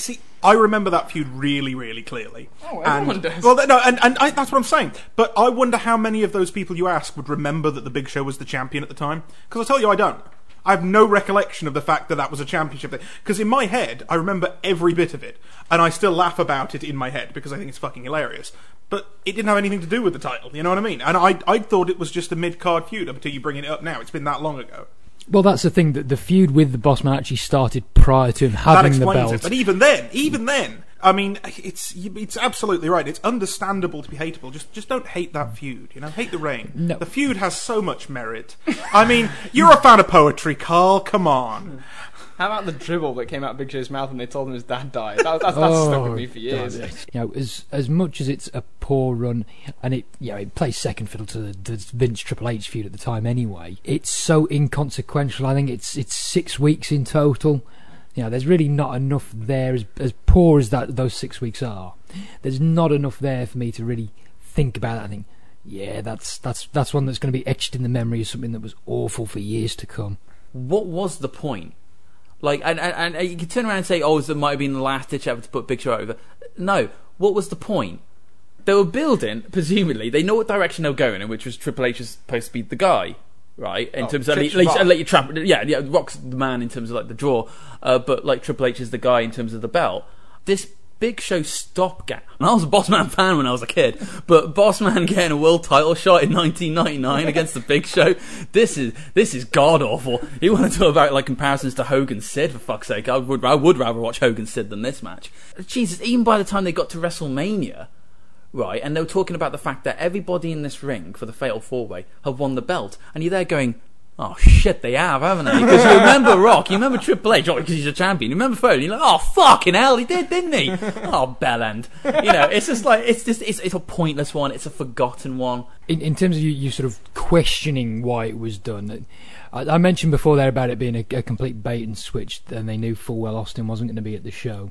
I remember that feud really, really clearly. Oh, everyone does. Well, no, that's what I'm saying. But I wonder how many of those people you ask would remember that the Big Show was the champion at the time. Because I'll tell you, I don't. I have no recollection of the fact that was a championship thing. Because in my head, I remember every bit of it. And I still laugh about it in my head because I think it's fucking hilarious. But it didn't have anything to do with the title, you know what I mean? And I thought it was just a mid-card feud up until you bring it up now. It's been that long ago. Well, that's the thing, that the feud with the Bossman actually started prior to him having the belt. It. But even then, I mean, it's absolutely right. It's understandable to be hateable. Just don't hate that feud, you know? Hate the reign. No. The feud has so much merit. I mean, you're a fan of poetry, Carl. Come on. How about the dribble that came out of Big Show's mouth when they told him his dad died? That's stuck with me for years. You know, as much as it's a poor run, and it plays second fiddle to the Vince Triple H feud at the time anyway. It's so inconsequential. I think it's 6 weeks in total. You know, there's really not enough there. As poor as those 6 weeks are, there's not enough there for me to really think about it. I think, yeah, that's one that's going to be etched in the memory as something that was awful for years to come. What was the point? Like, and you can turn around and say, oh, it might have been the last-ditch effort to put Big Show over. No, what was the point? They were building, presumably, they know what direction they were going in, which was Triple H was supposed to be the guy, right? In terms of, let you trap, yeah, Rock's the man in terms of, like, the draw, but, like, Triple H is the guy in terms of the belt. This Big Show stopgap. And I was a Bossman fan when I was a kid, but Bossman getting a world title shot in 1999 against the Big Show, this is god awful. You want to talk about like comparisons to Hogan Sid, for fuck's sake? I would rather watch Hogan Sid than this match. Jesus, even by the time they got to WrestleMania, right, and they were talking about the fact that everybody in this ring for the Fatal 4-Way have won the belt, and you're there going, oh shit, they have, haven't they? Because you remember Rock, you remember Triple H, because he's a champion. You remember Foley, you're like, oh fucking hell, he did, didn't he? Oh, bellend. You know, it's just like it's a pointless one. It's a forgotten one. In terms of you sort of questioning why it was done, I mentioned before there about it being a complete bait and switch, and they knew full well Austin wasn't going to be at the show.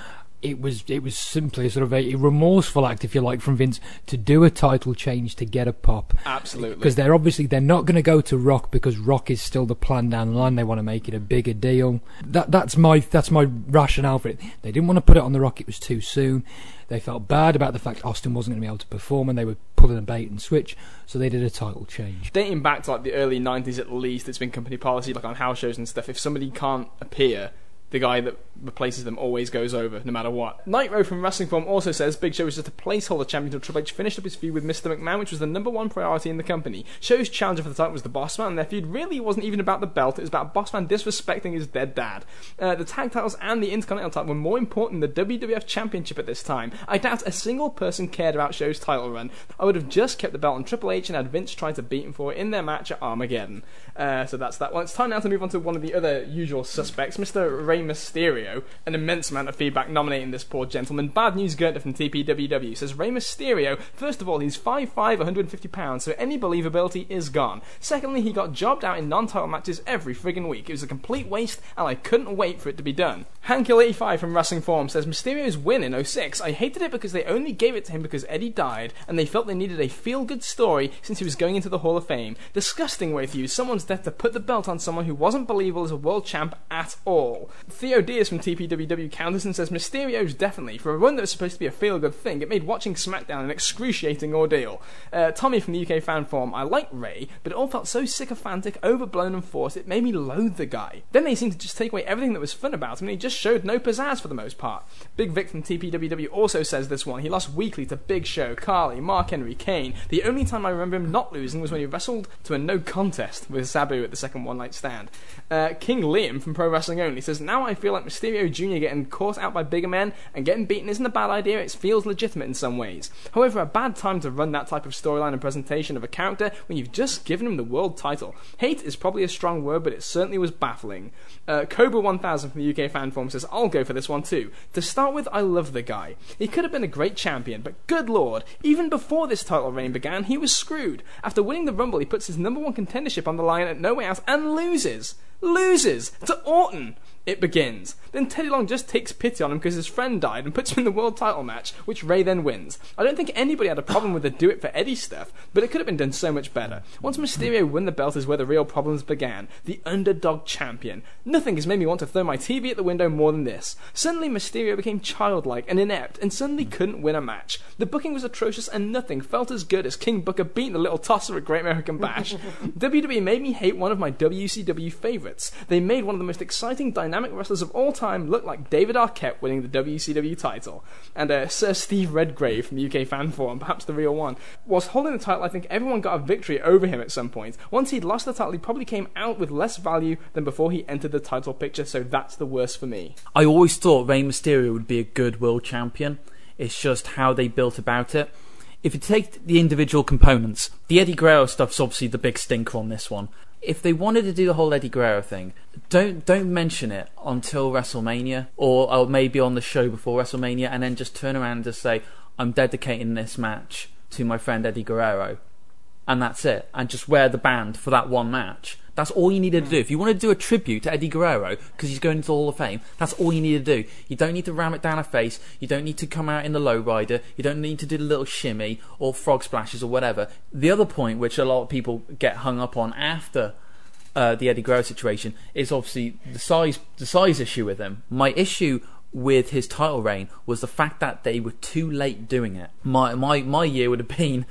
It was simply sort of a remorseful act, if you like, from Vince to do a title change to get a pop. Absolutely. Because they're not going to go to Rock because Rock is still the plan down the line. They want to make it a bigger deal. That's my rationale for it. They didn't want to put it on the Rock. It was too soon. They felt bad about the fact Austin wasn't going to be able to perform, and they were pulling a bait and switch, so they did a title change. Dating back to like the early 90s at least, it's been company policy, like on house shows and stuff. If somebody can't appear, the guy that replaces them always goes over, no matter what. Nitro from Wrestling Form also says Big Show was just a placeholder champion until Triple H finished up his feud with Mr. McMahon, which was the number one priority in the company. Show's challenger for the title was the Bossman, and their feud really wasn't even about the belt, it was about Bossman disrespecting his dead dad. The tag titles and the Intercontinental title were more important than the WWF Championship at this time. I doubt a single person cared about Show's title run. I would have just kept the belt on Triple H and had Vince try to beat him for it in their match at Armageddon. So that's that one. It's time now to move on to one of the other usual suspects, Mr. Rey Mysterio. An immense amount of feedback nominating this poor gentleman. Bad News Gunter from TPWW says Rey Mysterio, first of all, he's 5'5", 150 pounds, so any believability is gone. Secondly, he got jobbed out in non-title matches every friggin' week. It was a complete waste, and I couldn't wait for it to be done. Hankill85 from Wrestling Forum says Mysterio's win in 06, I hated it because they only gave it to him because Eddie died, and they felt they needed a feel-good story since he was going into the Hall of Fame. Disgusting way to use someone's death to put the belt on someone who wasn't believable as a world champ at all. Theo Diaz from TPWW counters and says Mysterio's definitely, for a run that was supposed to be a feel-good thing, it made watching SmackDown an excruciating ordeal. Tommy from the UK fan forum, I like Ray, but it all felt so sycophantic, overblown and forced, it made me loathe the guy. Then they seemed to just take away everything that was fun about him, and he just showed no pizzazz for the most part. Big Vic from TPWW also says this one, he lost weekly to Big Show, Carly, Mark Henry, Kane. The only time I remember him not losing was when he wrestled to a no contest with Sabu at the second one night stand. King Liam from Pro Wrestling Only says, now I feel like Mysterio Jr. getting caught out by bigger men and getting beaten isn't a bad idea, it feels legitimate in some ways. However, a bad time to run that type of storyline and presentation of a character when you've just given him the world title. Hate is probably a strong word, but it certainly was baffling. Cobra 1000 from the UK fan forum says, I'll go for this one too. To start with, I love the guy. He could have been a great champion, but good lord, even before this title reign began, he was screwed. After winning the Rumble, he puts his number one contendership on the line at No Way Out and loses to Orton. It begins. Then Teddy Long just takes pity on him because his friend died and puts him in the world title match, which Ray then wins. I don't think anybody had a problem with the do it for Eddie stuff, but it could have been done so much better. Once Mysterio won the belt is where the real problems began. The underdog champion. Nothing has made me want to throw my TV at the window more than this. Suddenly Mysterio became childlike and inept and suddenly couldn't win a match. The booking was atrocious and nothing felt as good as King Booker beating the little tosser at Great American Bash. WWE made me hate one of my WCW favourites. They made one of the most exciting dynamic wrestlers of all time look like David Arquette winning the WCW title. And Sir Steve Redgrave from UK Fan Forum, perhaps the real one. Whilst holding the title, I think everyone got a victory over him at some point. Once he'd lost the title, he probably came out with less value than before he entered the title picture, so that's the worst for me. I always thought Rey Mysterio would be a good world champion. It's just how they built about it. If you take the individual components, the Eddie Guerrero stuff's obviously the big stinker on this one. If they wanted to do the whole Eddie Guerrero thing, don't mention it until WrestleMania, or maybe on the show before WrestleMania, and then just turn around and just say, I'm dedicating this match to my friend Eddie Guerrero. And that's it. And just wear the band for that one match. That's all you needed to do. If you want to do a tribute to Eddie Guerrero, because he's going into the Hall of Fame, that's all you need to do. You don't need to ram it down a face. You don't need to come out in the lowrider. You don't need to do the little shimmy or frog splashes or whatever. The other point, which a lot of people get hung up on after the Eddie Guerrero situation, is obviously the size issue with him. My issue with his title reign was the fact that they were too late doing it. My year would have been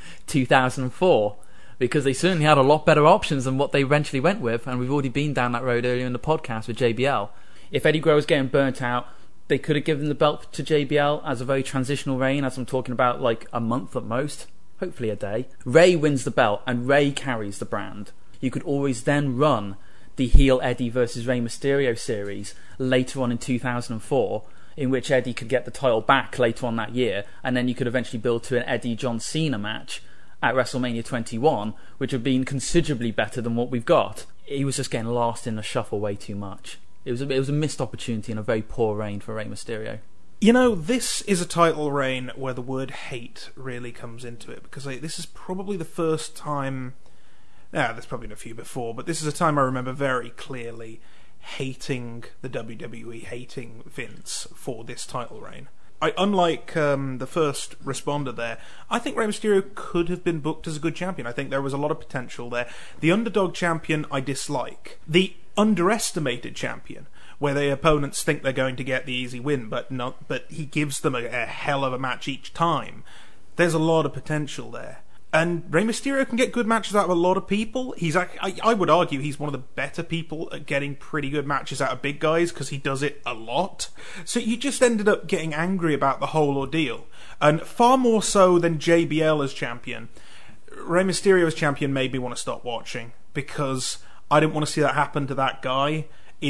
2004. Because they certainly had a lot better options than what they eventually went with, and we've already been down that road earlier in the podcast with JBL. If Eddie Guerrero was getting burnt out, they could have given the belt to JBL as a very transitional reign, as I'm talking about like a month at most, hopefully a day. Ray wins the belt, and Ray carries the brand. You could always then run the heel Eddie versus Rey Mysterio series later on in 2004, in which Eddie could get the title back later on that year, and then you could eventually build to an Eddie-John Cena match at WrestleMania 21, which have been considerably better than what we've got. He was just getting lost in the shuffle way too much. It was a missed opportunity and a very poor reign for Rey Mysterio. You know, this is a title reign where the word hate really comes into it, because this is probably the first time... there's probably been a few before, but this is a time I remember very clearly hating the WWE, hating Vince for this title reign. Unlike the first responder there, I think Rey Mysterio could have been booked as a good champion. I think there was a lot of potential there. The underdog champion I dislike. The underestimated champion, where the opponents think they're going to get the easy win, but he gives them a hell of a match each time. There's a lot of potential there. And Rey Mysterio can get good matches out of a lot of people. I would argue he's one of the better people at getting pretty good matches out of big guys, because he does it a lot. So you just ended up getting angry about the whole ordeal. And far more so than JBL as champion, Rey Mysterio as champion made me want to stop watching, because I didn't want to see that happen to that guy.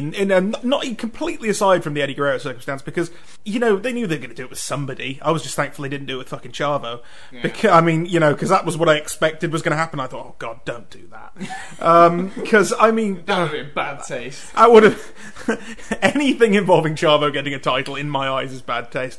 Not completely aside from the Eddie Guerrero circumstance, because they knew they were going to do it with somebody. I was just thankful they didn't do it with fucking Chavo, because that was what I expected was going to happen. I thought, oh god, don't do that, because that would be bad taste. I would have anything involving Chavo getting a title in my eyes is bad taste.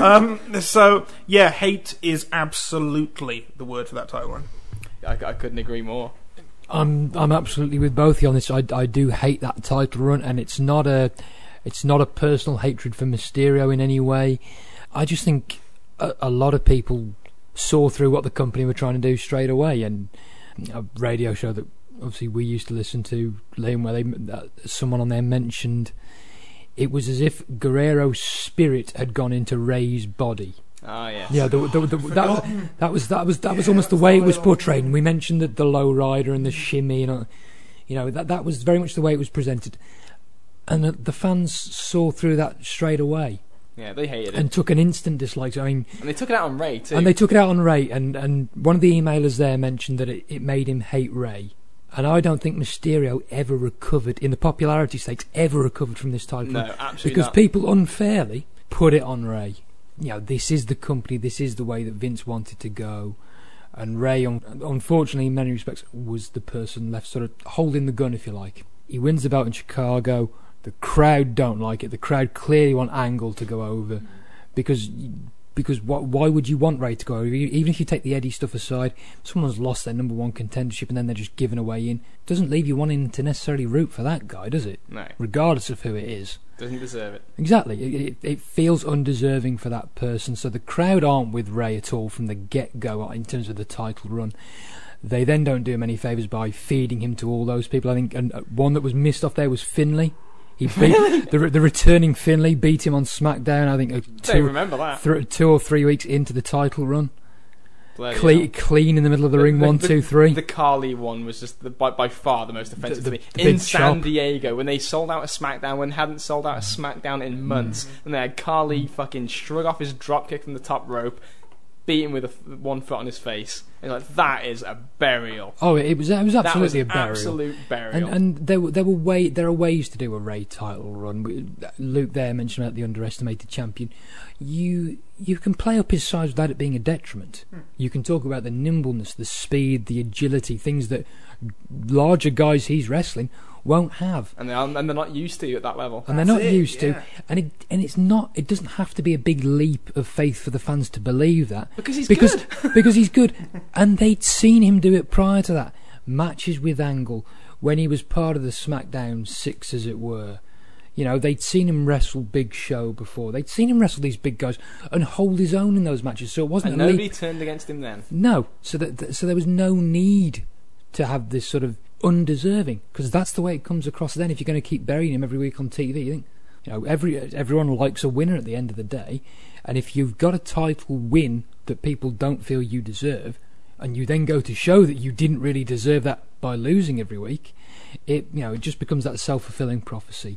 So yeah, hate is absolutely the word for that title run. I couldn't agree more. I'm absolutely with both of you on this. I do hate that title run, and it's not a personal hatred for Mysterio in any way. I just think a lot of people saw through what the company were trying to do straight away, and a radio show that obviously we used to listen to, Liam, where someone on there mentioned it was as if Guerrero's spirit had gone into Rey's body. Oh yes. Yeah, that was almost the way it was portrayed. And we mentioned that the low rider and the shimmy, that was very much the way it was presented, and the fans saw through that straight away. Yeah, they hated it and took an instant dislike. And they took it out on Ray too. And they took it out on Ray, and one of the emailers there mentioned that it made him hate Ray. And I don't think Mysterio ever recovered in the popularity stakes. Ever recovered from this title? No, absolutely because not. People unfairly put it on Ray. This is the company, this is the way that Vince wanted to go. And Ray, unfortunately, in many respects, was the person left sort of holding the gun, if you like. He wins the belt in Chicago. The crowd don't like it. The crowd clearly want Angle to go over, because because why would you want Ray to go over? Even if you take the Eddie stuff aside, someone's lost their number one contendership and then they're just given away in. It doesn't leave you wanting to necessarily root for that guy, does it? No. Regardless of who it is. Doesn't deserve it. Exactly. It feels undeserving for that person. So the crowd aren't with Ray at all from the get-go in terms of the title run. They then don't do him any favours by feeding him to all those people. I think and one that was missed off there was Finlay. He beat the returning Finlay, beat him on SmackDown. I think Remember that. 2 or 3 weeks into the title run. Clean in the middle of the ring. 1, 2, 3. The Carly one was just by far the most offensive to me. The In big San chop. Diego, when they sold out a SmackDown, when hadn't sold out a SmackDown in months, and they had Carly fucking shrug off his dropkick from the top rope, beat him with one foot on his face. And like, that is a burial. Oh, it was absolutely That was a burial. absolute burial. And there are ways to do a Ray title run. Luke there mentioned about the underestimated champion. You can play up his size without it being a detriment. You can talk about the nimbleness, the speed, the agility, things that larger guys he's wrestling won't have. And they're not used to at that level. And they're not used to. And it's not. It doesn't have to be a big leap of faith for the fans to believe that. Because he's good. Because he's good. And they'd seen him do it prior to that. Matches with Angle, when he was part of the SmackDown 6, as it were. You know, they'd seen him wrestle Big Show before. They'd seen him wrestle these big guys and hold his own in those matches. So it wasn't. And nobody turned against him then. No. So there was no need to have this sort of undeserving, because that's the way it comes across. Then, if you're going to keep burying him every week on TV, you think, you know, everyone likes a winner at the end of the day, and if you've got a title win that people don't feel you deserve, and you then go to show that you didn't really deserve that by losing every week, it just becomes that self-fulfilling prophecy.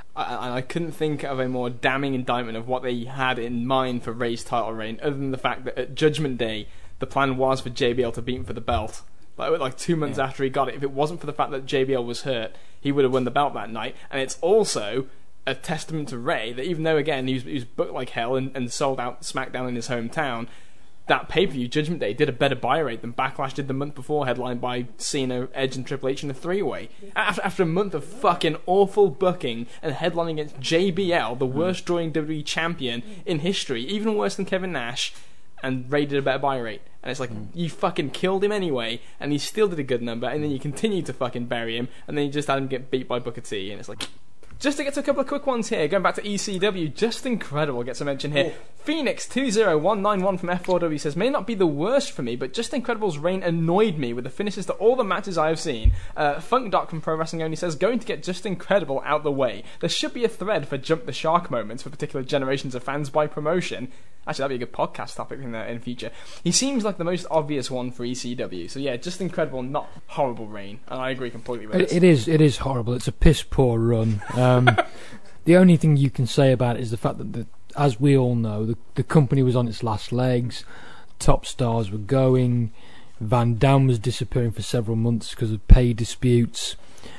I couldn't think of a more damning indictment of what they had in mind for Ray's title reign, other than the fact that at Judgment Day, the plan was for JBL to beat him for the belt. Like 2 months after he got it, if it wasn't for the fact that JBL was hurt, he would have won the belt that night. And it's also a testament to Ray that even though, again, he was booked like hell and sold out SmackDown in his hometown, that pay-per-view, Judgment Day, did a better buy rate than Backlash did the month before, headlined by Cena, Edge and Triple H in a 3-way. After a month of fucking awful booking and headlining against JBL, the worst drawing WWE champion in history, even worse than Kevin Nash, and Ray did a better buy rate. And it's like, you fucking killed him anyway, and he still did a good number, and then you continued to fucking bury him, and then you just had him get beat by Booker T, and it's like... Just to get to a couple of quick ones here, going back to ECW, just incredible gets a mention here. Phoenix20191 from F4W says, may not be the worst for me, but Just Incredible's reign annoyed me with the finishes to all the matches I have seen. Funk Doc from Pro Wrestling Only says, going to get Just Incredible out the way. There should be a thread for Jump the Shark moments for particular generations of fans by promotion. Actually, that'd be a good podcast topic in future. He seems like the most obvious one for ECW. So yeah, Just Incredible, not horrible reign. And I agree completely with this. It is horrible. It's a piss poor run. The only thing you can say about it is the fact that, as we all know, the company was on its last legs. Top stars were going. Van Dam was disappearing for several months because of pay disputes.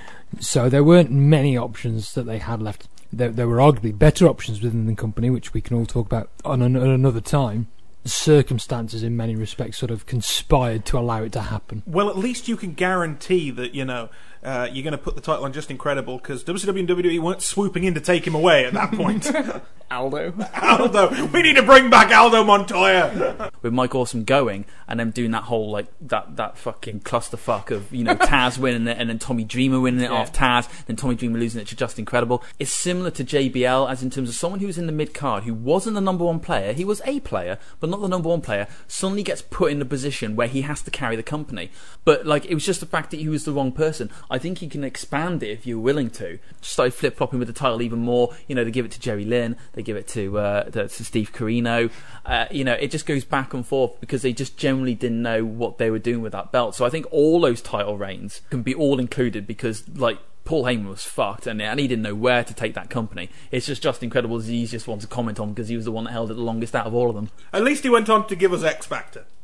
So there weren't many options that they had left. There were arguably better options within the company, which we can all talk about on another time. Circumstances, in many respects, sort of conspired to allow it to happen. Well, at least you can guarantee that, you're going to put the title on Just Incredible, because WCW and WWE weren't swooping in to take him away at that point. Aldo, we need to bring back Aldo Montoya. With Mike Awesome going and then doing that whole like that fucking clusterfuck of Taz winning it and then Tommy Dreamer winning it off Taz, then Tommy Dreamer losing it to Just Incredible. It's similar to JBL, as in terms of someone who was in the mid card, who wasn't the number one player. He was a player, but not the number one player. Suddenly gets put in a position where he has to carry the company. But like, it was just the fact that he was the wrong person. I think he can expand it if you're willing to. Started flip flopping with the title even more. They give it to Jerry Lynn. They give it to Steve Corino. It just goes back and forth because they just generally didn't know what they were doing with that belt. So I think all those title reigns can be all included because, like, Paul Heyman was fucked and he didn't know where to take that company. It's just Incredible is the easiest one to comment on because he was the one that held it the longest out of all of them. At least he went on to give us X Factor.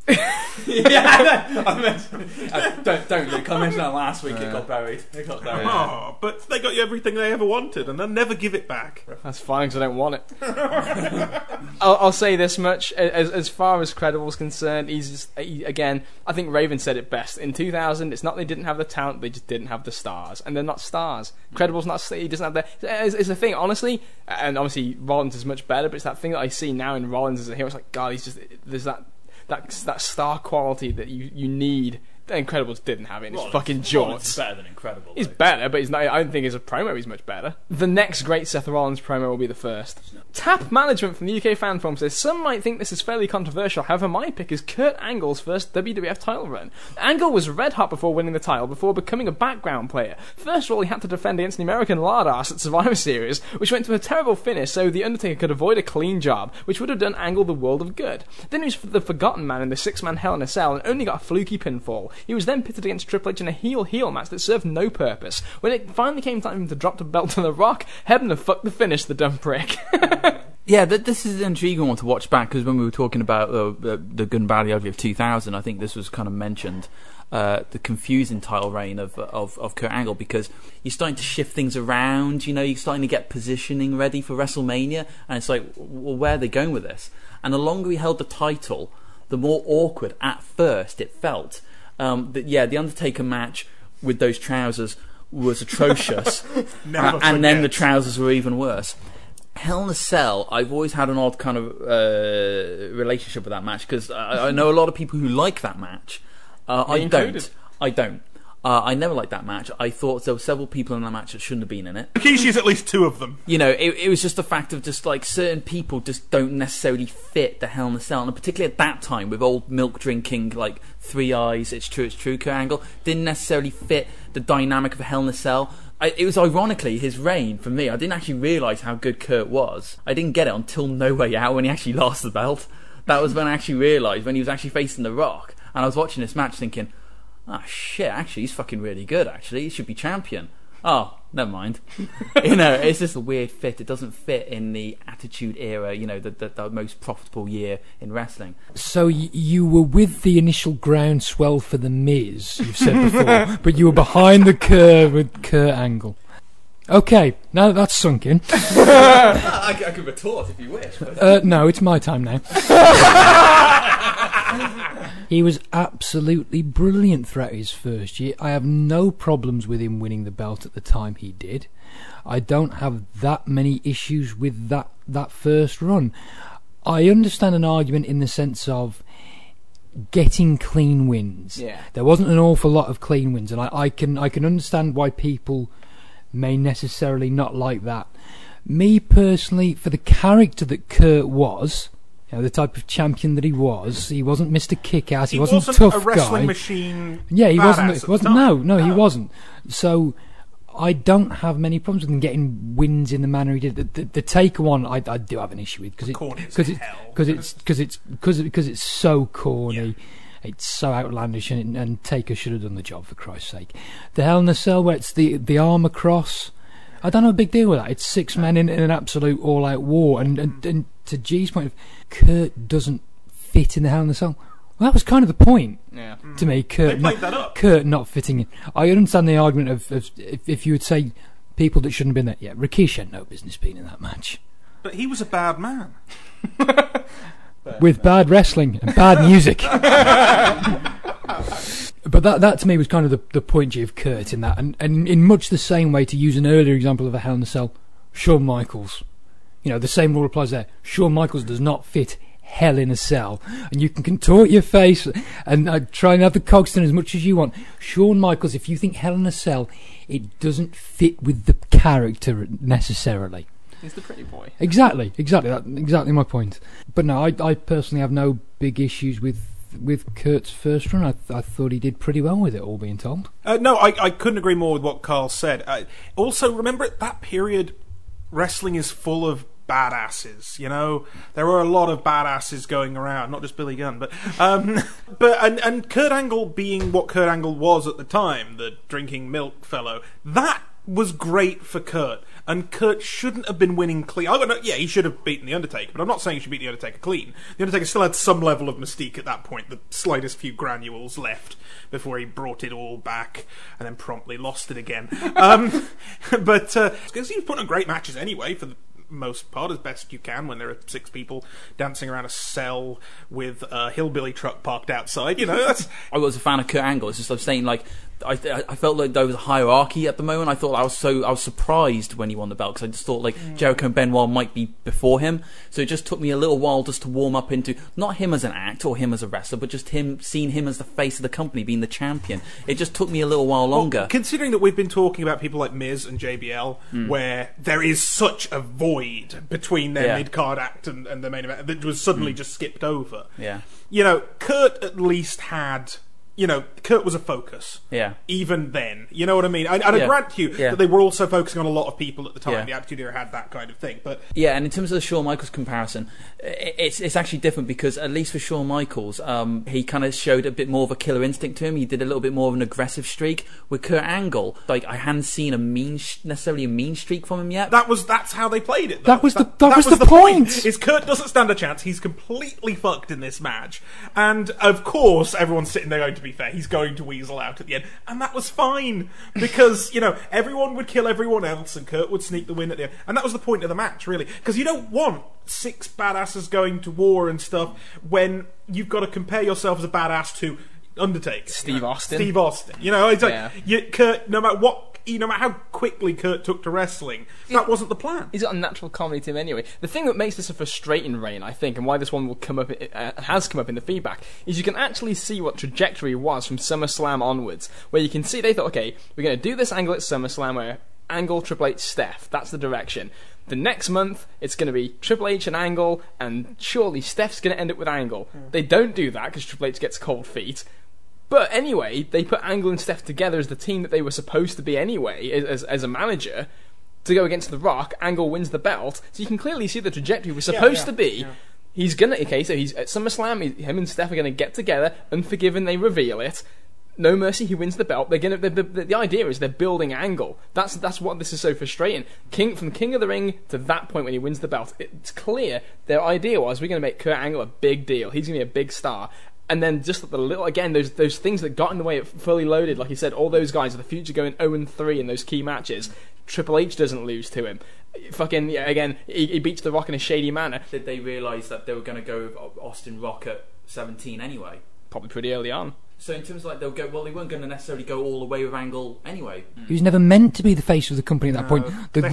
I don't Luke. I mentioned that last week. It got buried. Oh, but they got you everything they ever wanted, and they'll never give it back. That's fine, because I don't want it. I'll say this much: as far as Credible's concerned, again, I think Raven said it best. In 2000, it's not they didn't have the talent; they just didn't have the stars, and they're not stars. Credible's not. He doesn't have the. It's a thing, honestly, and obviously Rollins is much better. But it's that thing that I see now in Rollins as a hero. It's like, God, there's that star quality that you need. The Incredibles didn't have it. And it's fucking jorts. Rollins better than Incredible. He's better, but he's not. I don't think as a promo he's much better. The next great Seth Rollins promo will be the first. Tap Management from the UK Fan Forum says, some might think this is fairly controversial, however my pick is Kurt Angle's first WWF title run. Angle was red hot before winning the title, before becoming a background player. First of all, he had to defend against the American Lardass at Survivor Series, which went to a terrible finish so The Undertaker could avoid a clean job, which would have done Angle the world of good. Then he was the forgotten man in the 6-man Hell in a Cell and only got a fluky pinfall. He was then pitted against Triple H in a heel-heel match that served no purpose. When it finally came time for him to drop the belt to The Rock, Hebner fucked the finish, the dumb prick. Yeah, this is an intriguing one to watch back, because when we were talking about the good and bad of 2000, I think this was kind of mentioned, the confusing title reign of Kurt Angle, because you're starting to shift things around, you're starting to get positioning ready for WrestleMania, and it's like, well, where are they going with this? And the longer he held the title, the more awkward at first it felt. The Undertaker match with those trousers was atrocious, and then the trousers were even worse. Hell in a Cell, I've always had an odd kind of relationship with that match, because I know a lot of people who like that match. I don't. I never liked that match. I thought there were several people in that match that shouldn't have been in it. Rikishi's at least two of them. It was just a fact of just like certain people just don't necessarily fit the Hell in a Cell, and particularly at that time with old milk drinking, like 3 eyes, it's true, Kurt Angle didn't necessarily fit the dynamic of Hell in a Cell. It was ironically his reign for me. I didn't actually realise how good Kurt was. I didn't get it until No Way Out when he actually lost the belt. That was when I actually realised, when he was actually facing The Rock, and I was watching this match thinking, oh shit, actually he's fucking really good, actually. He should be champion. Oh, never mind. It's just a weird fit. It doesn't fit in the Attitude Era, the most profitable year in wrestling. So you were with the initial groundswell for The Miz, you've said before, but you were behind the curve with Kurt Angle. Okay, now that that's sunk in. I could retort if you wish. But... no, it's my time now. He was absolutely brilliant throughout his first year. I have no problems with him winning the belt at the time he did. I don't have that many issues with that first run. I understand an argument in the sense of getting clean wins. Yeah. There wasn't an awful lot of clean wins, and I can understand why people may necessarily not like that. Me personally, for the character that Kurt was, the type of champion that he wasn't Mr. Kick-Ass, he wasn't tough a wrestling guy. Machine. Yeah, he badass wasn't. No, he wasn't. So I don't have many problems with him getting wins in the manner he did. The Taker one, I do have an issue with because it's so corny. Yeah. It's so outlandish, and Taker should have done the job, for Christ's sake. The Hell in a Cell, where it's the arm across, I don't have a big deal with that. It's 6 men in an absolute all-out war, and to G's point, Kurt doesn't fit in the Hell in a Cell. Well, that was kind of the point, to me. Kurt not fitting in. I understand the argument of if you would say people that shouldn't have been there. Yeah, Rikishi had no business being in that match. But he was a bad man. With bad wrestling and bad music. But that to me was kind of the point G of Kurt in that, and in much the same way, to use an earlier example of a Hell in a Cell, Shawn Michaels. The same rule applies there. Shawn Michaels does not fit Hell in a Cell, and you can contort your face and try and have the cogs in as much as you want. Shawn Michaels, if you think Hell in a Cell, it doesn't fit with the character necessarily. He's the pretty boy. Exactly. That's exactly my point. But no, I personally have no big issues with Kurt's first run. I thought he did pretty well with it, all being told. No, I couldn't agree more with what Carl said. Also, remember at that period, wrestling is full of badasses. There were a lot of badasses going around, not just Billy Gunn, but Kurt Angle being what Kurt Angle was at the time, the drinking milk fellow, that was great for Kurt. and Kurt shouldn't have been winning clean. Yeah, he should have beaten The Undertaker, but I'm not saying he should beat The Undertaker clean. The Undertaker still had some level of mystique at that point, the slightest few granules left before he brought it all back and then promptly lost it again. But because he was putting on great matches anyway, for the most part, as best you can when there are 6 people dancing around a cell with a hillbilly truck parked outside. That's... I was a fan of Kurt Angle. It's just I'm saying, like, I felt like there was a hierarchy at the moment. I thought I was surprised when he won the belt, because I just thought like Jericho and Benoit might be before him. So it just took me a little while just to warm up into not him as an actor or him as a wrestler, but just seeing him as the face of the company, being the champion. It just took me a little while longer. Well, considering that we've been talking about people like Miz and JBL, where there is such a void between their mid-card act and the main event that was suddenly just skipped over. Yeah. Kurt at least had... Kurt was a focus. Yeah. Even then. You know what I mean? I grant you that they were also focusing on a lot of people at the time. Yeah. The Attitude Era had that kind of thing. But yeah, and in terms of the Shawn Michaels comparison, it's actually different, because at least for Shawn Michaels, he kind of showed a bit more of a killer instinct to him. He did a little bit more of an aggressive streak. With Kurt Angle, like, I hadn't seen necessarily a mean streak from him yet. That's how they played it, though. That was the point. Is Kurt doesn't stand a chance. He's completely fucked in this match. And of course, everyone's sitting there going, to be fair, he's going to weasel out at the end, and that was fine, because everyone would kill everyone else and Kurt would sneak the win at the end, and that was the point of the match, really, because you don't want 6 badasses going to war and stuff when you've got to compare yourself as a badass to Undertaker, Steve Austin. It's like Kurt, no matter how quickly Kurt took to wrestling, that wasn't the plan. He's got a natural comedy to him anyway. The thing that makes this a frustrating reign, I think, and why this one will has come up in the feedback, is you can actually see what trajectory was from SummerSlam onwards, where you can see they thought, okay, we're going to do this angle at SummerSlam where Angle, Triple H, Steph, that's the direction. The next month, it's going to be Triple H and Angle, and surely Steph's going to end up with Angle. They don't do that because Triple H gets cold feet. But anyway, they put Angle and Steph together as the team that they were supposed to be anyway, as a manager, to go against The Rock. Angle wins the belt, so you can clearly see the trajectory was supposed to be. Yeah. He's at SummerSlam, him and Steph are gonna get together. Unforgiven, they reveal it. No Mercy, he wins the belt. The idea is they're building Angle. That's what this is so frustrating. From King of the Ring to that point when he wins the belt, it's clear their idea was we're gonna make Kurt Angle a big deal. He's gonna be a big star. And then just the little, again, those things that got in the way of Fully Loaded, like you said, all those guys of the future going 0-3 in those key matches. Triple H doesn't lose to him. Again, he beats The Rock in a shady manner. Did they realise that they were going to go with Austin Rock at 17 anyway? Probably pretty early on. So in terms of like they weren't going to necessarily go all the way with Angle anyway. He was never meant to be the face of the company at that point.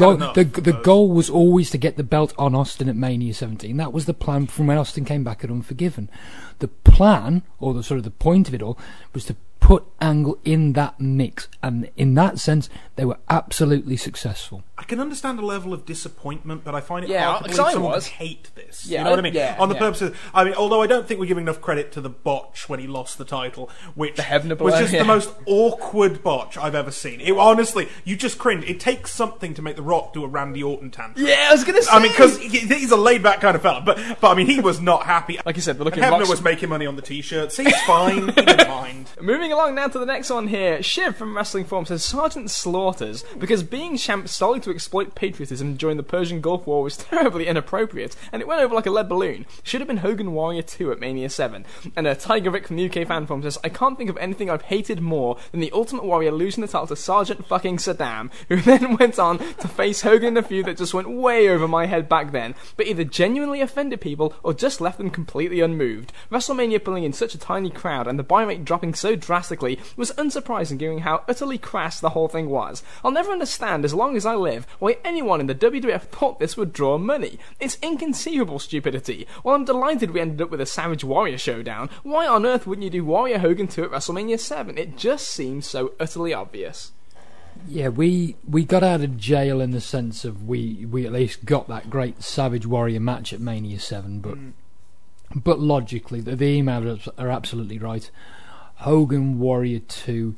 The goal was always to get the belt on Austin at Mania 17. That was the plan from when Austin came back at Unforgiven. The plan, or the point of it all, was to put Angle in that mix, and in that sense, they were absolutely successful. I can understand a level of disappointment, but I find it hard to believe someone would hate this. Yeah, you know what I mean? On the purposes, although I don't think we're giving enough credit to the botch when he lost the title, which was just the most awkward botch I've ever seen. Honestly, you just cringe. It takes something to make The Rock do a Randy Orton tantrum. Yeah, I was going to say. Because he's a laid-back kind of fella, but he was not happy. Like you said, we're looking. Hebner was making money on the T-shirt. See, it's fine. He didn't mind. Moving along now to the next one here. Shiv from Wrestling Forum says Sergeant slaughters because being champ solely to exploit patriotism during the Persian Gulf War was terribly inappropriate, and it went over like a lead balloon. Should have been Hogan Warrior 2 at Mania 7. And Tiger Rick from the UK Fan Forum says, I can't think of anything I've hated more than the Ultimate Warrior losing the title to Sergeant fucking Saddam, who then went on to face Hogan in a feud that just went way over my head back then, but either genuinely offended people or just left them completely unmoved. WrestleMania pulling in such a tiny crowd and the buy rate dropping so drastically was unsurprising given how utterly crass the whole thing was. I'll never understand, as long as I live, why anyone in the WWF thought this would draw money. It's inconceivable stupidity. While I'm delighted we ended up with a Savage Warrior showdown, why on earth wouldn't you do Warrior Hogan 2 at WrestleMania 7? It just seems so utterly obvious. Yeah, we got out of jail in the sense of we at least got that great Savage Warrior match at Mania 7, but logically, the emails are absolutely right. Hogan Warrior 2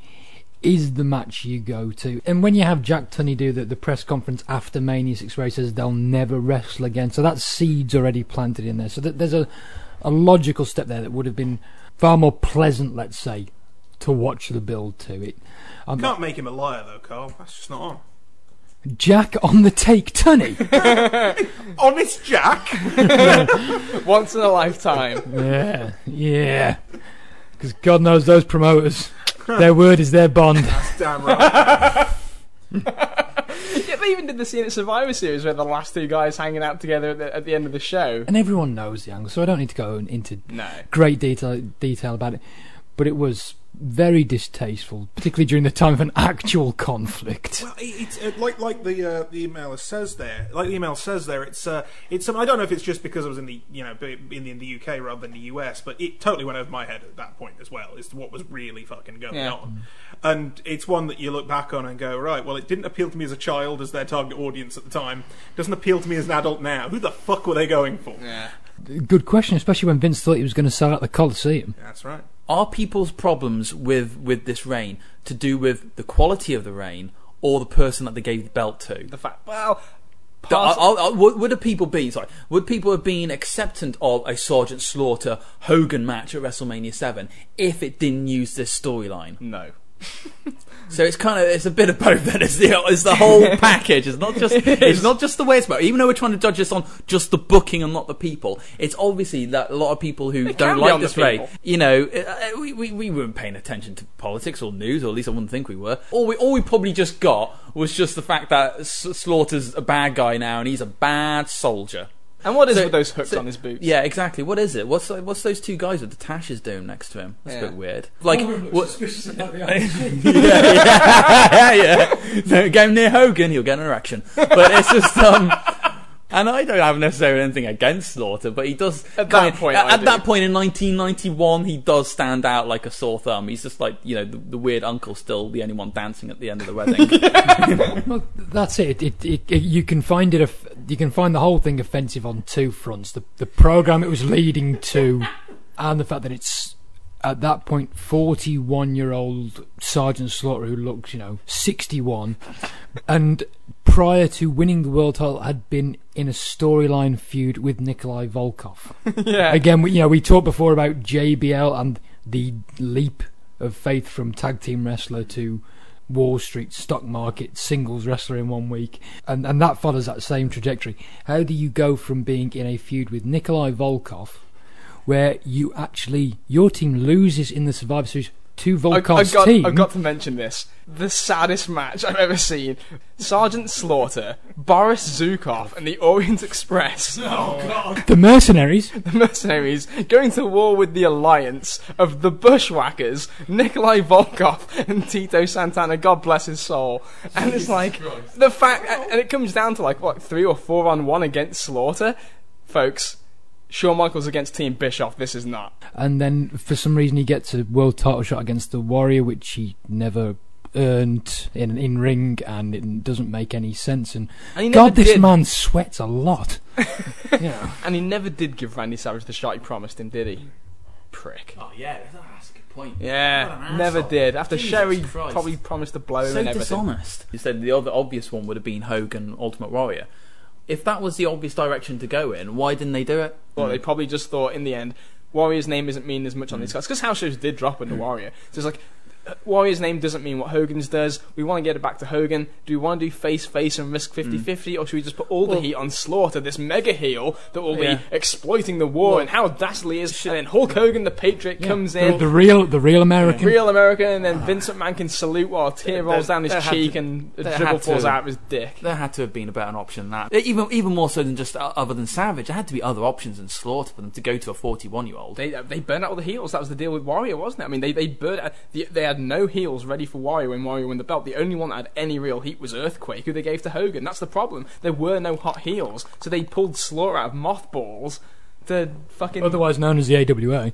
is the match you go to. And when you have Jack Tunney do the press conference after Mania 6 where he says they'll never wrestle again, so that seed's already planted in there. So there's a logical step there that would have been far more pleasant, let's say, to watch the build to it. You can't make him a liar though, Carl. That's just not on. Jack on the take, Tunny. Honest Jack. Once in a lifetime. Yeah. Because God knows those promoters. Their word is their bond. That's damn right. Yeah, they even did the scene at Survivor Series where the last two guys hanging out together at the end of the show. And everyone knows the angle, so I don't need to go into No. great detail about it. But it was very distasteful, particularly during the time of an actual conflict. Well, it's like the email says there. Like the email says there, it's I don't know if it's just because I was in the in the UK rather than the US, but it totally went over my head at that point as well. As to what was really fucking going on, and it's one that you look back on and go, right, well, it didn't appeal to me as a child as their target audience at the time. It doesn't appeal to me as an adult now. Who the fuck were they going for? Yeah. Good question, especially when Vince thought he was going to sell out the Coliseum. That's right. Are people's problems with this reign to do with the quality of the reign or the person that they gave the belt to? The fact, well, Would people have been acceptant of a Sergeant Slaughter Hogan match at WrestleMania 7 if it didn't use this storyline? no. So it's a bit of both. Then it's the whole package. It's not just the way it's about. Even though we're trying to judge this on just the booking and not the people, it's obviously that a lot of people who don't like this reign, we weren't paying attention to politics or news, or at least I wouldn't think we were. All we probably just got was just the fact that Slaughter's a bad guy now and he's a bad soldier. And what is with those hooks on his boots? Yeah, exactly. What is it? What's those two guys with the tashes doing next to him? That's a bit weird. Like, yeah. Don't get him near Hogan, he'll get an erection. But it's just and I don't have necessarily anything against Slaughter, but he does at that point in 1991 he does stand out like a sore thumb. He's just like, the weird uncle, still the only one dancing at the end of the wedding. Well, that's it. You can find you can find the whole thing offensive on two fronts: the program it was leading to, and the fact that it's at that point 41-year-old Sergeant Slaughter who looks 61, and prior to winning the world title had been in a storyline feud with Nikolai Volkov. Yeah. Again, we talked before about JBL and the leap of faith from tag team wrestler to Wall Street stock market singles wrestler in 1 week, and that follows that same trajectory. How do you go from being in a feud with Nikolai Volkov, where your team loses in the Survivor Series to Volkov's team? I've got to mention this. The saddest match I've ever seen. Sergeant Slaughter, Boris Zukov, and the Orient Express. Oh, God. The mercenaries going to war with the alliance of the Bushwhackers, Nikolai Volkov, and Tito Santana. God bless his soul. And it's like the fact, and it comes down to 3 or 4 on 1 against Slaughter, folks. Shawn Michaels against Team Bischoff, this is not. And then for some reason he gets a world title shot against the Warrior, which he never earned in ring, and it doesn't make any sense. And God, this man sweats a lot. And he never did give Randy Savage the shot he promised him, did he? Prick. Oh yeah, that's a good point. Yeah, never did. After Jesus Sherry Christ. probably promised to blow him and everything. Dishonest. You said the other obvious one would have been Hogan Ultimate Warrior. If that was the obvious direction to go in, why didn't they do it? Well, they probably just thought in the end, Warrior's name isn't mean as much on these cards. Because house shows did drop under Warrior. So it's like, Warrior's name doesn't mean what Hogan's does. We want to get it back to Hogan. Do we want to do face and risk 50-50, or should we just put all the heat on Slaughter, this mega heel that will be exploiting the war and how dastardly is? And then Hulk Hogan, the Patriot, comes in, the real American, and then Vince McMahon can salute while a tear rolls down his cheek and a dribble falls out of his dick. There had to have been a better option than that. Even more so than just other than Savage. There had to be other options than Slaughter for them to go to a 41-year-old. They burned out all the heels. That was the deal with Warrior, wasn't it? I mean, they burned out. They had no heels ready for Warrior when Warrior won the belt. The only one that had any real heat was Earthquake, who they gave to Hogan. That's the problem. There were no hot heels, so they pulled Slaughter out of mothballs to fucking... Otherwise known as the AWA.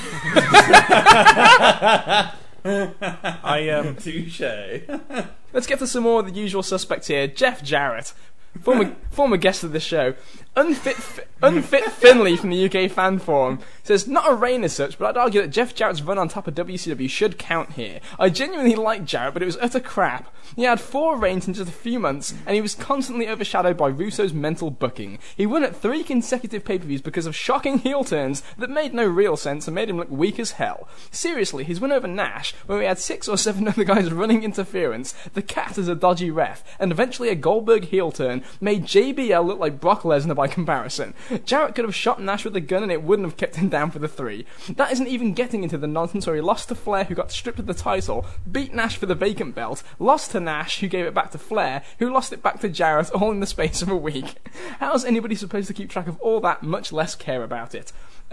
Touché. Let's get to some more of the usual suspects here. Jeff Jarrett, former guest of the show. Unfit Finley from the UK fan forum says, not a reign as such, but I'd argue that Jeff Jarrett's run on top of WCW should count here. I genuinely liked Jarrett, but it was utter crap. He had 4 reigns in just a few months, and he was constantly overshadowed by Russo's mental booking. He won at 3 consecutive pay-per-views because of shocking heel turns that made no real sense and made him look weak as hell. Seriously, his win over Nash, where he had 6 or 7 other guys running interference, the cat as a dodgy ref, and eventually a Goldberg heel turn, made JBL look like Brock Lesnar by comparison. Jarrett could have shot Nash with a gun and it wouldn't have kept him down for the 3. That isn't even getting into the nonsense where he lost to Flair, who got stripped of the title, beat Nash for the vacant belt, lost to Nash, who gave it back to Flair, who lost it back to Jarrett, all in the space of a week. How's anybody supposed to keep track of all that, much less care about it?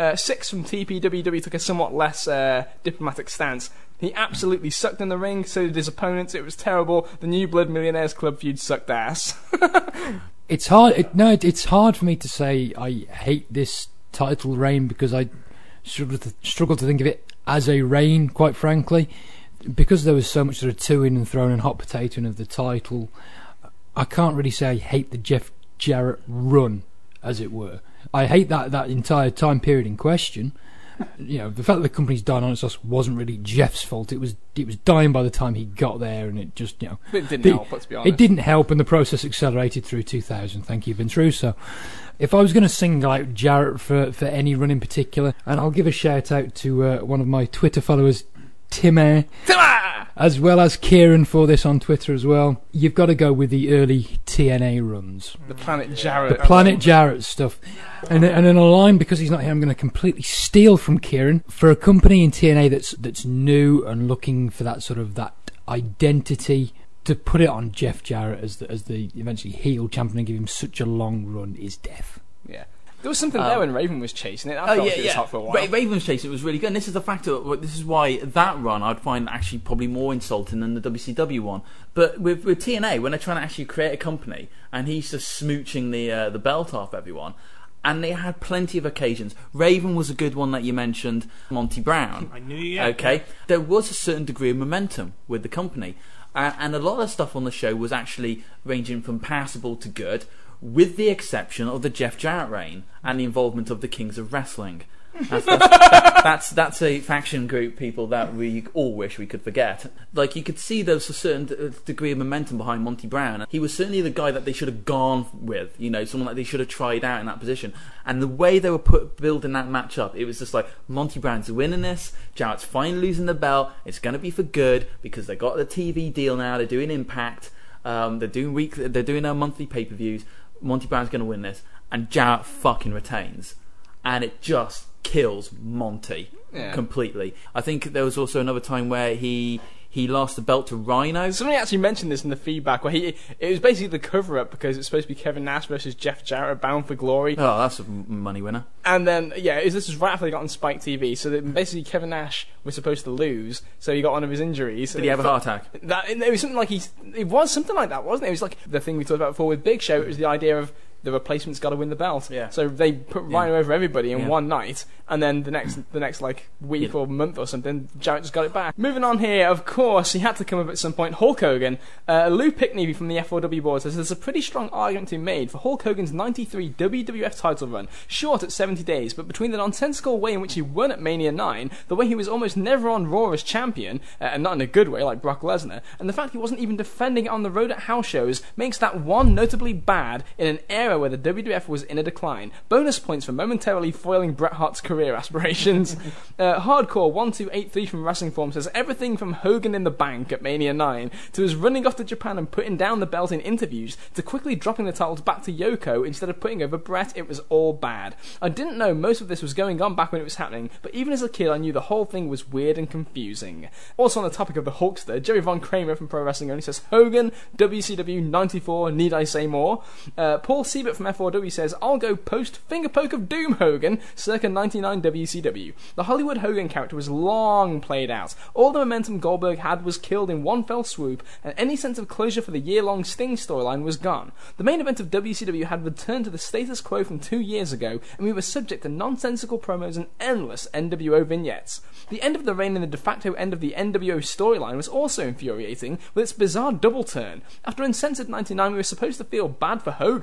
6 from TPWW took a somewhat less diplomatic stance. He absolutely sucked in the ring, so did his opponents. It was terrible. The New Blood Millionaires Club feud sucked ass. It's hard. It's hard for me to say I hate this title reign because I struggle to think of it as a reign, quite frankly, because there was so much sort of to-in and thrown and hot potato of the title. I can't really say I hate the Jeff Jarrett run, as it were. I hate that entire time period in question. You know, the fact that the company's dying on its wasn't really Jeff's fault. It was dying by the time he got there, and it just, you know, it didn't help. Let's be honest. It didn't help, and the process accelerated through 2000. Thank you, Vince Russo. If I was going to single out Jarrett for any run in particular, and I'll give a shout out to one of my Twitter followers, Timmer, as well as Kieran for this on Twitter as well. You've got to go with the early TNA runs. The Planet Jarrett. The Planet Jarrett stuff. And in a line, because he's not here, I'm going to completely steal from Kieran. For a company in TNA that's new and looking for that sort of that identity, to put it on Jeff Jarrett as the eventually heel champion and give him such a long run is death. Yeah. There was something there when Raven was chasing it. I felt it was hot for a while. Raven was chasing it was really good. And this is the factor. This is why that run I'd find actually probably more insulting than the WCW one. But with TNA, when they're trying to actually create a company, and he's just smooching the belt off everyone, and they had plenty of occasions. Raven was a good one that you mentioned. Monty Brown. I knew you. Okay, there was a certain degree of momentum with the company, and a lot of stuff on the show was actually ranging from passable to good, with the exception of the Jeff Jarrett reign and the involvement of the Kings of Wrestling. That's a faction group, people, that we all wish we could forget. Like, you could see there was a certain degree of momentum behind Monty Brown. He was certainly the guy that they should have gone with, you know, someone that they should have tried out in that position. And the way they were building that match up, it was just like, Monty Brown's winning this, Jarrett's finally losing the belt, it's going to be for good, because they got the TV deal now, they're doing Impact, they're doing their monthly pay-per-views, Monty Brown's going to win this, and Jarrett fucking retains. And it just kills Monty completely. I think there was also another time where he lost the belt to Rhino. Somebody actually mentioned this in the feedback, where it was basically the cover-up because it's supposed to be Kevin Nash versus Jeff Jarrett, Bound for Glory. Oh, that's a money winner. And then, this was right after they got on Spike TV, so that basically Kevin Nash was supposed to lose, so he got one of his injuries. Did he have a heart attack? It was something like it was something like that, wasn't it? It was like the thing we talked about before with Big Show. It was the idea of the replacement's got to win the belt. Yeah. So they put Rhino over everybody in one night, and then the next like week or month or something, Jarrett just got it back. Moving on here, of course, he had to come up at some point. Hulk Hogan. Lou Pickney from the F4W board says there's a pretty strong argument to be made for Hulk Hogan's 93 WWF title run, short at 70 days, but between the nonsensical way in which he won at Mania 9, the way he was almost never on Raw as champion, and not in a good way like Brock Lesnar, and the fact he wasn't even defending it on the road at house shows, makes that one notably bad in an era where the WWF was in a decline. Bonus points for momentarily foiling Bret Hart's career aspirations. Hardcore 1283 from Wrestling Forum says everything from Hogan in the bank at Mania 9 to his running off to Japan and putting down the belt in interviews to quickly dropping the titles back to Yoko instead of putting over Bret, it was all bad. I didn't know most of this was going on back when it was happening, but even as a kid I knew the whole thing was weird and confusing. Also on the topic of the Hulkster, Jerry Von Kramer from Pro Wrestling Only says Hogan, WCW 94, need I say more? Paul Siebert from F4W says, I'll go post Finger Poke of Doom Hogan, circa 99 WCW. The Hollywood Hogan character was long played out. All the momentum Goldberg had was killed in one fell swoop, and any sense of closure for the year-long Sting storyline was gone. The main event of WCW had returned to the status quo from 2 years ago, and we were subject to nonsensical promos and endless NWO vignettes. The end of the reign and the de facto end of the NWO storyline was also infuriating, with its bizarre double turn. After Uncensored 99, we were supposed to feel bad for Hogan, because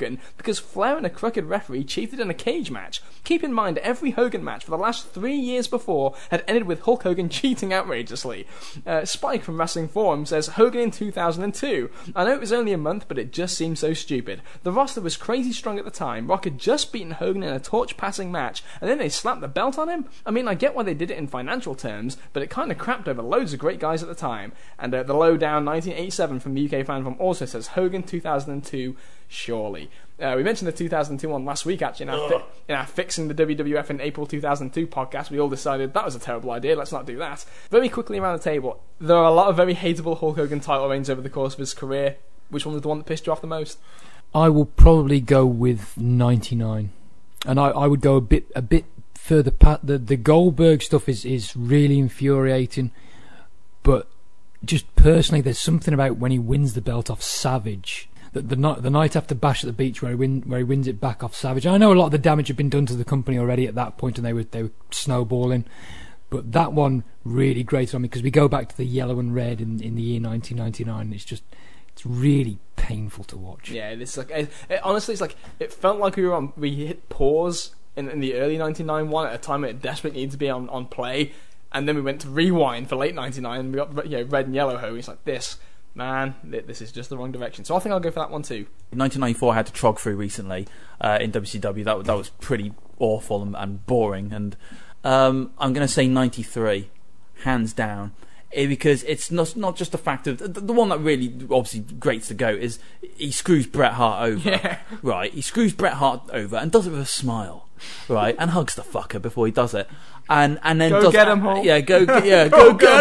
because Flair and a crooked referee cheated in a cage match. Keep in mind, every Hogan match for the last 3 years before had ended with Hulk Hogan cheating outrageously. Spike from Wrestling Forum says, Hogan in 2002. I know it was only a month, but it just seemed so stupid. The roster was crazy strong at the time. Rock had just beaten Hogan in a torch-passing match, and then they slapped the belt on him? I mean, I get why they did it in financial terms, but it kind of crapped over loads of great guys at the time. And the Lowdown 1987 from the UK fan from also says, Hogan 2002, surely. We mentioned the 2002 one last week, actually, in our Fixing the WWF in April 2002 podcast. We all decided that was a terrible idea, let's not do that. Very quickly around the table, there are a lot of very hateable Hulk Hogan title reigns over the course of his career. Which one was the one that pissed you off the most? I will probably go with 99. And I would go a bit further past. The Goldberg stuff is really infuriating, but just personally, there's something about when he wins the belt off Savage. The night after Bash at the Beach, where he wins it back off Savage. I know a lot of the damage had been done to the company already at that point, and they were snowballing. But that one really grated on me because we go back to the yellow and red in the year 1999. And it's really painful to watch. Yeah, it's like honestly, it's like it felt like we hit pause in the early 99 one at a time when it desperately needed to be on play, and then we went to rewind for late 99 and we got red and yellow Hogan. It's like this. Man, this is just the wrong direction. So I think I'll go for that one too. 1994 I had to trog through recently in WCW. That was pretty awful and boring. And I'm going to say 93, hands down. Because it's not just the fact of the one that really obviously grates the goat is he screws Bret Hart over. Yeah. Right, he screws Bret Hart over and does it with a smile, right, and hugs the fucker before he does it. And then go does, get him, Hulk. Yeah, go get him,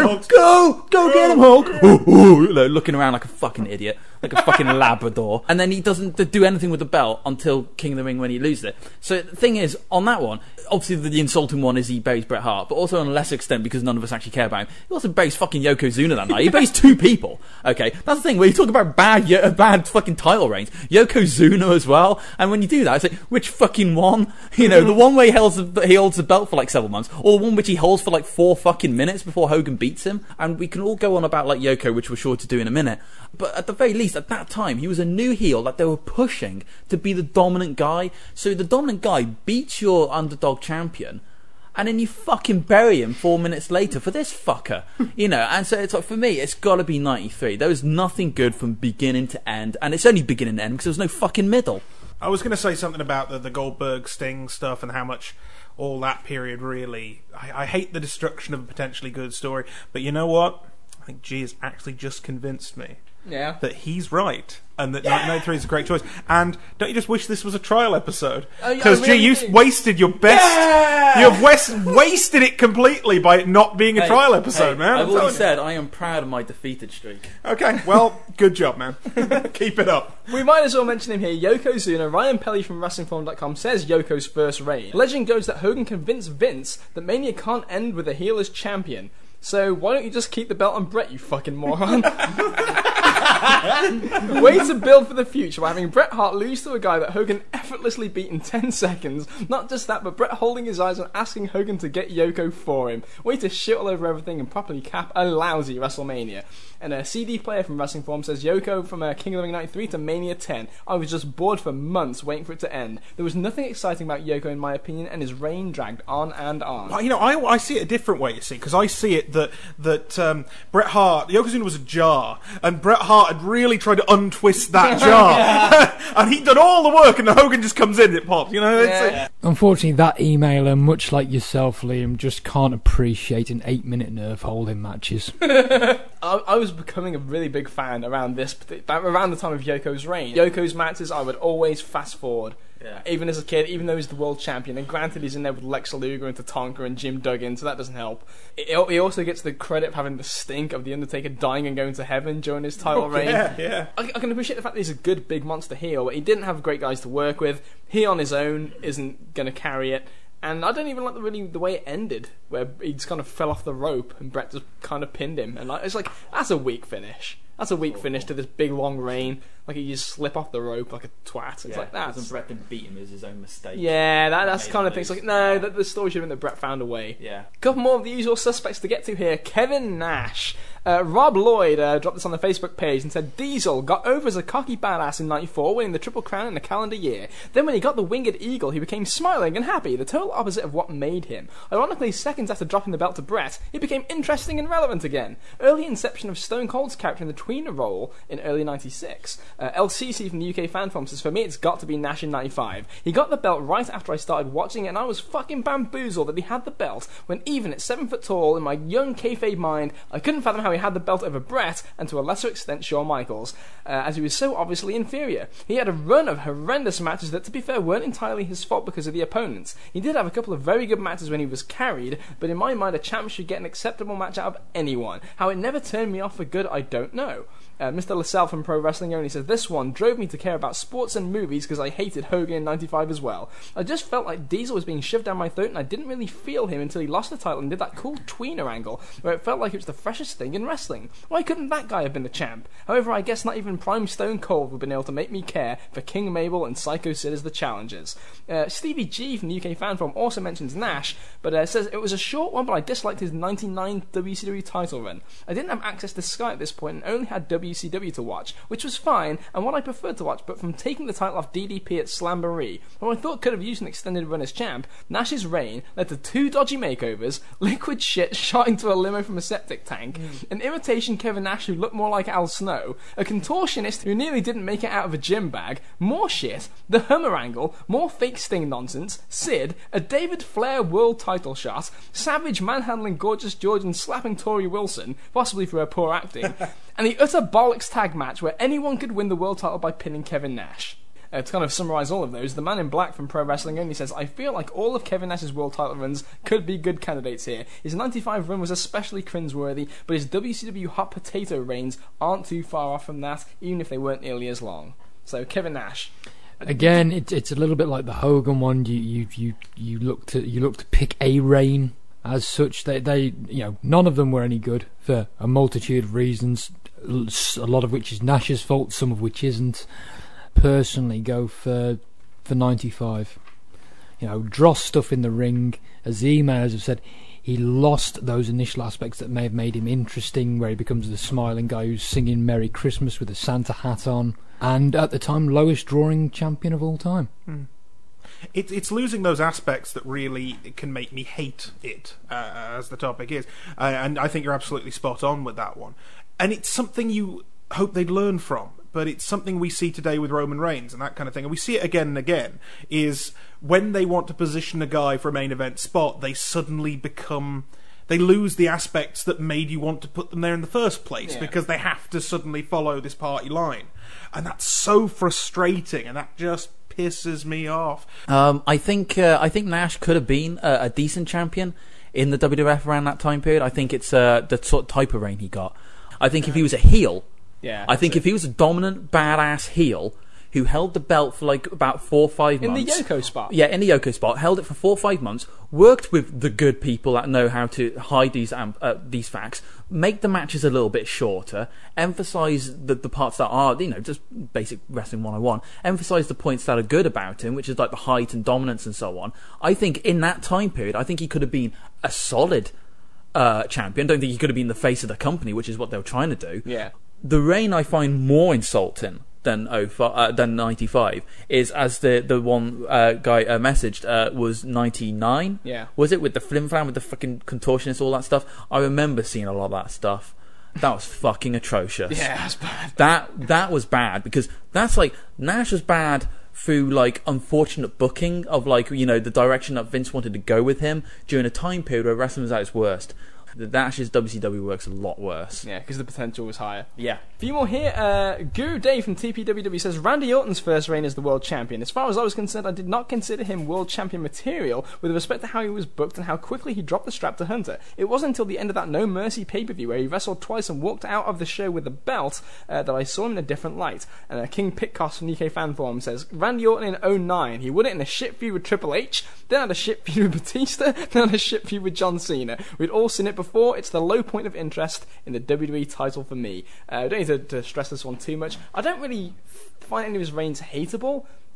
go get him, Hulk. Looking around like a fucking idiot, like a fucking Labrador. And then he doesn't do anything with the belt until King of the Ring when he loses it. So the thing is, on that one, obviously the insulting one is he buries Bret Hart, but also on a lesser extent because none of us actually care about him. He also buries fucking Yokozuna that night. He buries 2 people. Okay, that's the thing. When you talk about bad fucking title reigns, Yokozuna as well. And when you do that, it's like which fucking one? You know, the one where he holds the belt for like several months, or the one which he holds for like 4 fucking minutes before Hogan beats him. And we can all go on about like Yoko, which we're sure to do in a minute. But at the very least, at that time, he was a new heel that they were pushing to be the dominant guy. So the dominant guy beats your underdog champion, and then you fucking bury him 4 minutes later for this fucker. You know, and so it's like, for me, it's got to be 93. There was nothing good from beginning to end, and it's only beginning to end because there was no fucking middle. I was going to say something about the Goldberg Sting stuff and how much all that period really... I hate the destruction of a potentially good story, but you know what? I think G has actually just convinced me that he's right and that 1993 is a great choice. And don't you just wish this was a trial episode? Because really you've wasted your best... You've wasted it completely by it not being a trial episode, man. I've already said I am proud of my defeated streak. Okay, well, good job, man. Keep it up. We might as well mention him here. Yokozuna. Ryan Pelly from WrestlingForum.com says Yoko's first reign. Legend goes that Hogan convinced Vince that Mania can't end with a heel as champion. So why don't you just keep the belt on Bret, you fucking moron? Way to build for the future by having Bret Hart lose to a guy that Hogan effortlessly beat in 10 seconds. Not just that, but Bret holding his eyes and asking Hogan to get Yoko for him. Way to shit all over everything and properly cap a lousy WrestleMania. And a CD player from Wrestling Forum says Yoko from King of the Ring 93 to Mania 10. I was just bored for months waiting for it to end. There was nothing exciting about Yoko in my opinion, and his reign dragged on and on. Well, you know, I see it a different way, you see, because I see it that Bret Hart, Yokozuna was a jar, and Bret Hart had really tried to untwist that jar. And he'd done all the work, and the Hogan just comes in and it pops, you know? Unfortunately, that emailer, much like yourself, Liam, just can't appreciate an 8-minute nerve holding matches. I was becoming a really big fan around the time of Yoko's reign. Yoko's matches I would always fast forward. Yeah. Even as a kid, even though he's the world champion, and granted he's in there with Lex Luger and Tatanka and Jim Duggan, so that doesn't help. He also gets the credit of having the stink of The Undertaker dying and going to heaven during his title reign. Yeah. I can appreciate the fact that he's a good big monster heel, but he didn't have great guys to work with. He on his own isn't going to carry it. And I don't even like the way it ended, where he just kind of fell off the rope and Bret just kind of pinned him. And it's like, that's a weak finish. That's a weak finish to this big long reign. Like he just slip off the rope like a twat. It's like that. And Bret didn't beat him is his own mistake. Yeah, that's kind of things. Like no, the story should have been that Bret found a way. Yeah. A couple more of the usual suspects to get to here. Kevin Nash. Rob Lloyd dropped this on the Facebook page and said Diesel got over as a cocky badass in 94, winning the Triple Crown in a calendar year. Then when he got the Winged Eagle, he became smiling and happy, the total opposite of what made him. Ironically, seconds after dropping the belt to Brett, he became interesting and relevant again. Early inception of Stone Cold's character in the tweener role in early 96. LCC from the UK fan forum says, for me it's got to be Nash in 95. He got the belt right after I started watching it, and I was fucking bamboozled that he had the belt when even at 7 foot tall, in my young kayfabe mind, I couldn't fathom how he had the belt over Brett and to a lesser extent Shawn Michaels, as he was so obviously inferior. He had a run of horrendous matches that, to be fair, weren't entirely his fault because of the opponents. He did have a couple of very good matches when he was carried, but in my mind a champ should get an acceptable match out of anyone. How it never turned me off for good, I don't know. Mr. LaSalle from Pro Wrestling Only says, this one drove me to care about sports and movies because I hated Hogan in 95 as well. I just felt like Diesel was being shoved down my throat and I didn't really feel him until he lost the title and did that cool tweener angle where it felt like it was the freshest thing in wrestling. Why couldn't that guy have been the champ? However, I guess not even Prime Stone Cold would have been able to make me care for King Mabel and Psycho Sid as the challengers. Stevie G from the UK fan forum also mentions Nash, but says it was a short one, but I disliked his 99 WCW title run. I didn't have access to Sky at this point and only had WCW to watch, which was fine and what I preferred to watch, but from taking the title off DDP at Slamboree, who I thought could have used an extended run as champ, Nash's reign led to 2 dodgy makeovers, liquid shit shot into a limo from a septic tank, an imitation Kevin Nash who looked more like Al Snow, a contortionist who nearly didn't make it out of a gym bag, more shit, the Hummer angle, more fake Sting nonsense, Sid, a David Flair world title shot, Savage manhandling Gorgeous George and slapping Tori Wilson, possibly for her poor acting, and the utter bollocks tag match where anyone could win the world title by pinning Kevin Nash. To kind of summarise all of those, the man in black from Pro Wrestling Only says, I feel like all of Kevin Nash's world title runs could be good candidates here. His 95 run was especially cringeworthy, but his WCW hot potato reigns aren't too far off from that, even if they weren't nearly as long. So, Kevin Nash. Again, it's a little bit like the Hogan one. You look to pick a reign as such. They none of them were any good for a multitude of reasons. A lot of which is Nash's fault, some of which isn't. Personally, go for 95. Dross stuff in the ring, as the emailers have said. He lost those initial aspects that may have made him interesting, where he becomes the smiling guy who's singing Merry Christmas with a Santa hat on, and at the time lowest drawing champion of all time. It's losing those aspects that really can make me hate it, as the topic is, and I think you're absolutely spot on with that one. And it's something you hope they'd learn from, but it's something we see today with Roman Reigns and that kind of thing, and we see it again and again, is when they want to position a guy for a main event spot, they suddenly they lose the aspects that made you want to put them there in the first place, because they have to suddenly follow this party line. And that's so frustrating, and that just pisses me off. I think Nash could have been a decent champion in the WWF around that time period. I think it's the sort of type of reign he got. I think if he was a heel, if he was a dominant, badass heel who held the belt for like about 4 or 5 months. In the Yoko spot. Yeah, in the Yoko spot. Held it for 4 or 5 months, worked with the good people that know how to hide these facts, make the matches a little bit shorter, emphasise the parts that are, just basic wrestling 101, emphasise the points that are good about him, which is like the height and dominance and so on. I think in that time period, I think he could have been a solid champion. Don't think he could have been the face of the company, which is what they were trying to do. Yeah. The reign I find more insulting than 95 is, as the one guy messaged, was 99. Yeah. Was it with the flim flam with the fucking contortionist, all that stuff? I remember seeing a lot of that stuff. That was fucking atrocious. Yeah, that's bad. That was bad, because that's like Nash was bad through like unfortunate booking of the direction that Vince wanted to go with him during a time period where wrestling was at its worst. The Nash's WCW works a lot worse. Yeah, because the potential was higher. Yeah. A few more here. Guru Dave from TPWW says, Randy Orton's first reign as the world champion. As far as I was concerned, I did not consider him world champion material with respect to how he was booked and how quickly he dropped the strap to Hunter. It wasn't until the end of that No Mercy pay-per-view where he wrestled twice and walked out of the show with the belt that I saw him in a different light. And King Pitcoss from UK Fan Forum says, Randy Orton in 09, he won it in a shit feud with Triple H, then had a shit feud with Batista, then had a shit feud with John Cena. We'd all seen it before. It's the low point of interest in the WWE title for me. I don't need to stress this one too much. I don't really find any of his reigns hateable,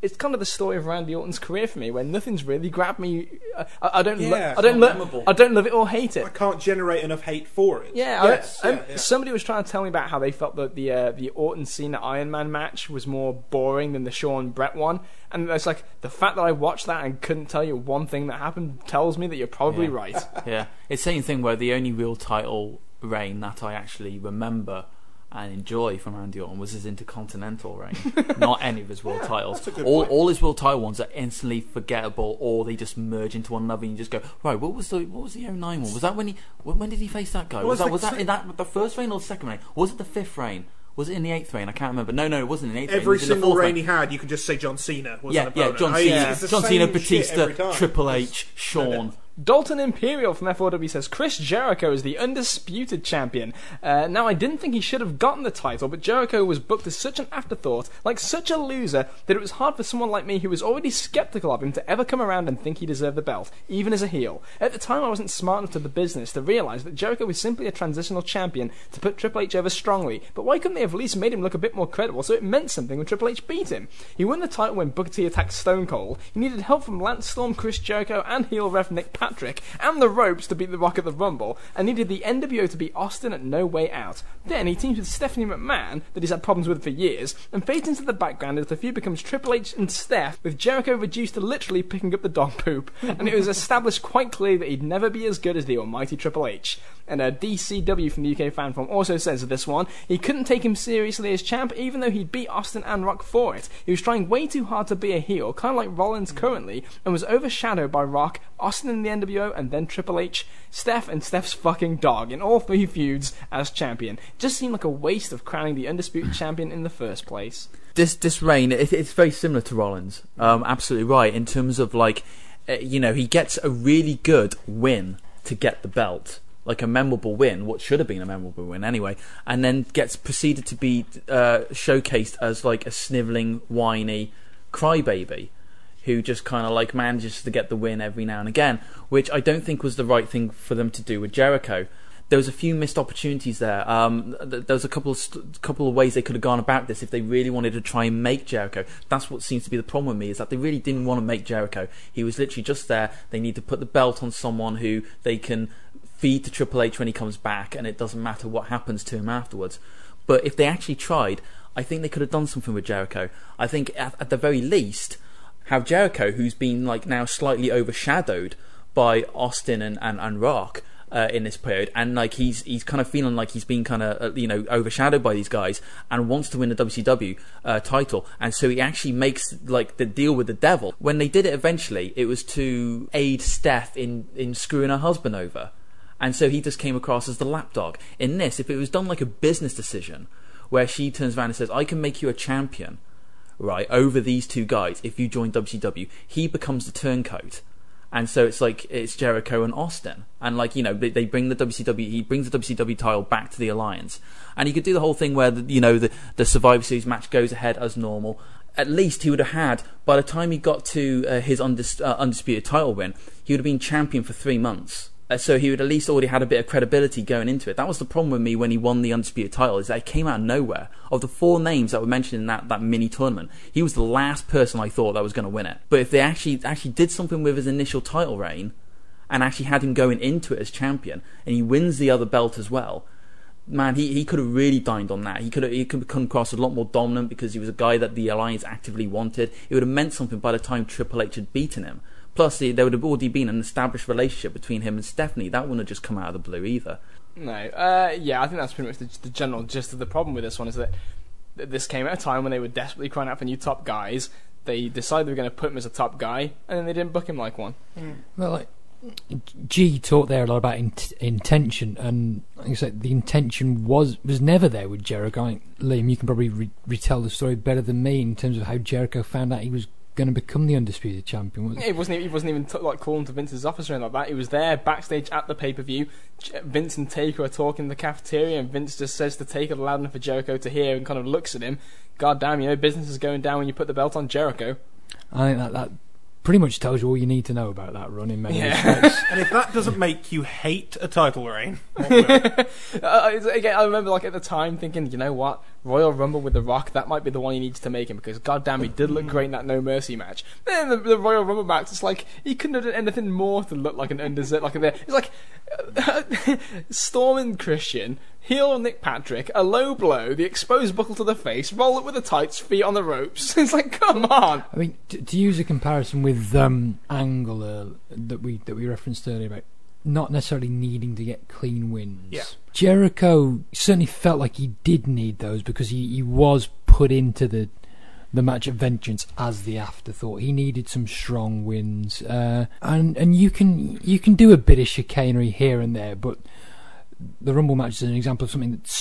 it's kind of the story of Randy Orton's career for me, where nothing's really grabbed me. I don't memorable. love it or hate it. I can't generate enough hate for it. Yeah, Yeah. Somebody was trying to tell me about how they felt that the Orton Cena Iron Man match was more boring than the Shawn Brett one, and it's like the fact that I watched that and couldn't tell you one thing that happened tells me that you're probably right. Yeah, it's the same thing where the only real title reign that I actually remember and enjoy from Randy Orton was his Intercontinental reign, not any of his world titles. All his world title ones are instantly forgettable, or they just merge into one another, and you just go, right, what was the 09 one? Was that when did he face that guy? Was that in the first reign or the second reign? Was it the 5th reign? Was it in the 8th reign? I can't remember. No, it wasn't in the 8th reign. Every single reign he had, you could just say John Cena was an opponent. John Cena, Batista, Triple H, Shawn. Dalton Imperial from F4W says Chris Jericho is the undisputed champion. Now, I didn't think he should have gotten the title, but Jericho was booked as such an afterthought, like such a loser, that it was hard for someone like me who was already skeptical of him to ever come around and think he deserved the belt, even as a heel. At the time, I wasn't smart enough to the business to realise that Jericho was simply a transitional champion to put Triple H over strongly, but why couldn't they have at least made him look a bit more credible so it meant something when Triple H beat him? He won the title when Booker T attacked Stone Cold. He needed help from Lance Storm, Chris Jericho, and heel ref Nick Patrick, and the ropes to beat The Rock at the Rumble, and needed the NWO to beat Austin at No Way Out. Then he teams with Stephanie McMahon, that he's had problems with for years, and fades into the background as the feud becomes Triple H and Steph, with Jericho reduced to literally picking up the dog poop, and it was established quite clearly that he'd never be as good as the almighty Triple H. And DCW from the UK fan forum also says of this one, he couldn't take him seriously as champ, even though he'd beat Austin and Rock for it. He was trying way too hard to be a heel, kind of like Rollins currently, and was overshadowed by Rock, Austin in the NWO, and then Triple H, Steph, and Steph's fucking dog in all 3 feuds as champion. Just seemed like a waste of crowning the undisputed champion in the first place. This reign, it's very similar to Rollins. Absolutely right, in terms of he gets a really good win to get the belt, like a memorable win, what should have been a memorable win anyway, and then gets proceeded to be showcased as like a snivelling, whiny crybaby who just kind of manages to get the win every now and again, which I don't think was the right thing for them to do with Jericho. There was a few missed opportunities there. There was a couple of ways they could have gone about this if they really wanted to try and make Jericho. That's what seems to be the problem with me, is that they really didn't want to make Jericho. He was literally just there. They need to put the belt on someone who they can feed to Triple H when he comes back, and it doesn't matter what happens to him afterwards. But if they actually tried, I think they could have done something with Jericho. I think at the very least, have Jericho, who's been now slightly overshadowed by Austin and Rock in this period, and he's kind of feeling like he's been kind of overshadowed by these guys and wants to win the WCW title, and so he actually makes the deal with the devil. When they did it eventually, it was to aid Steph in screwing her husband over, and so he just came across as the lapdog. In this, if it was done like a business decision where she turns around and says, I can make you a champion, right, over these 2 guys if you join WCW, he becomes the turncoat. And so it's Jericho and Austin, and they bring the WCW. He brings the WCW title back to the Alliance, and he could do the whole thing where the Survivor Series match goes ahead as normal. At least he would have had, by the time he got to his undisputed title win, he would have been champion for 3 months. So he would at least already had a bit of credibility going into it. That was the problem with me when he won the undisputed title, is that it came out of nowhere. Of the 4 names that were mentioned in that mini tournament, he was the last person I thought that was going to win it. But if they actually did something with his initial title reign, and actually had him going into it as champion, and he wins the other belt as well, man, he could have really dined on that. He could come across a lot more dominant because he was a guy that the Alliance actively wanted. It would have meant something by the time Triple H had beaten him. Plus, there would have already been an established relationship between him and Stephanie. That wouldn't have just come out of the blue either. No. I think that's pretty much the general gist of the problem with this one, is that this came at a time when they were desperately crying out for new top guys. They decided they were going to put him as a top guy, and then they didn't book him like one. Well, G talked there a lot about intention, and like I said, the intention was never there with Jericho. Liam, you can probably retell the story better than me in terms of how Jericho found out he was going to become the undisputed champion. He wasn't even calling to Vince's office or anything like that. He was there backstage at the pay-per-view. Vince and Taker are talking in the cafeteria, and Vince just says to Taker loud enough for Jericho to hear, and kind of looks at him. God damn, business is going down when you put the belt on Jericho. I think pretty much tells you all you need to know about that run in many respects. And if that doesn't make you hate a title reign, what will? Again, I remember like at the time thinking, you know what, Royal Rumble with The Rock, that might be the one he needs to make him, because goddamn, he did look great in that No Mercy match. Then the Royal Rumble match, it's like he couldn't have done anything more to look like an undeserved, like it's like Storm and Christian, heel Nick Patrick, a low blow, the exposed buckle to the face, roll up with the tights, feet on the ropes. It's like, come on. I mean, to use a comparison with Angle that we referenced earlier about not necessarily needing to get clean wins. Yeah. Jericho certainly felt like he did need those because he was put into the match of Vengeance as the afterthought. He needed some strong wins, and you can do a bit of chicanery here and there, but the Rumble match is an example of something that's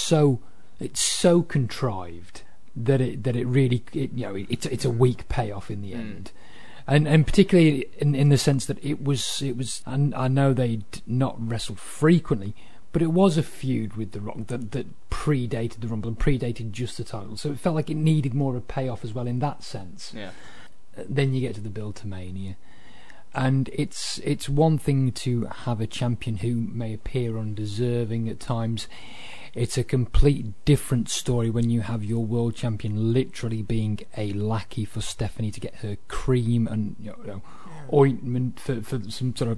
so contrived that it really it's a weak payoff in the end. And particularly in the sense that it was and I know they'd not wrestled frequently, but it was a feud with The Rock that predated the Rumble and predated just the title, so it felt like it needed more of a payoff as well in that sense. Yeah. Then you get to the build to Mania, and it's one thing to have a champion who may appear undeserving at times. It's a complete different story when you have your world champion literally being a lackey for Stephanie to get her cream and ointment for some sort of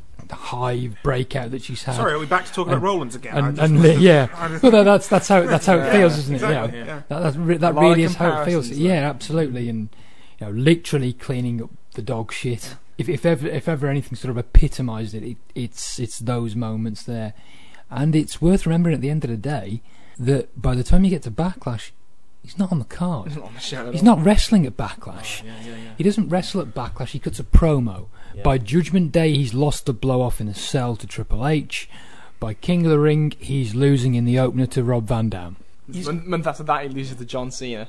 hive breakout that she's had. Sorry, are we back to talking about Rollins again? Well, that's how it feels, isn't it? Exactly, That really is how it feels. Yeah, absolutely, and literally cleaning up the dog shit. If ever anything sort of epitomised it, it's those moments there. And it's worth remembering at the end of the day that by the time you get to Backlash, he's not on the card. He's not on the show at He's all. not wrestling at Backlash. He doesn't wrestle at Backlash. He cuts a promo. Yeah. By Judgment Day, he's lost the blow-off in a cell to Triple H. By King of the Ring, he's losing in the opener to Rob Van Dam. Month after that, he loses to John Cena.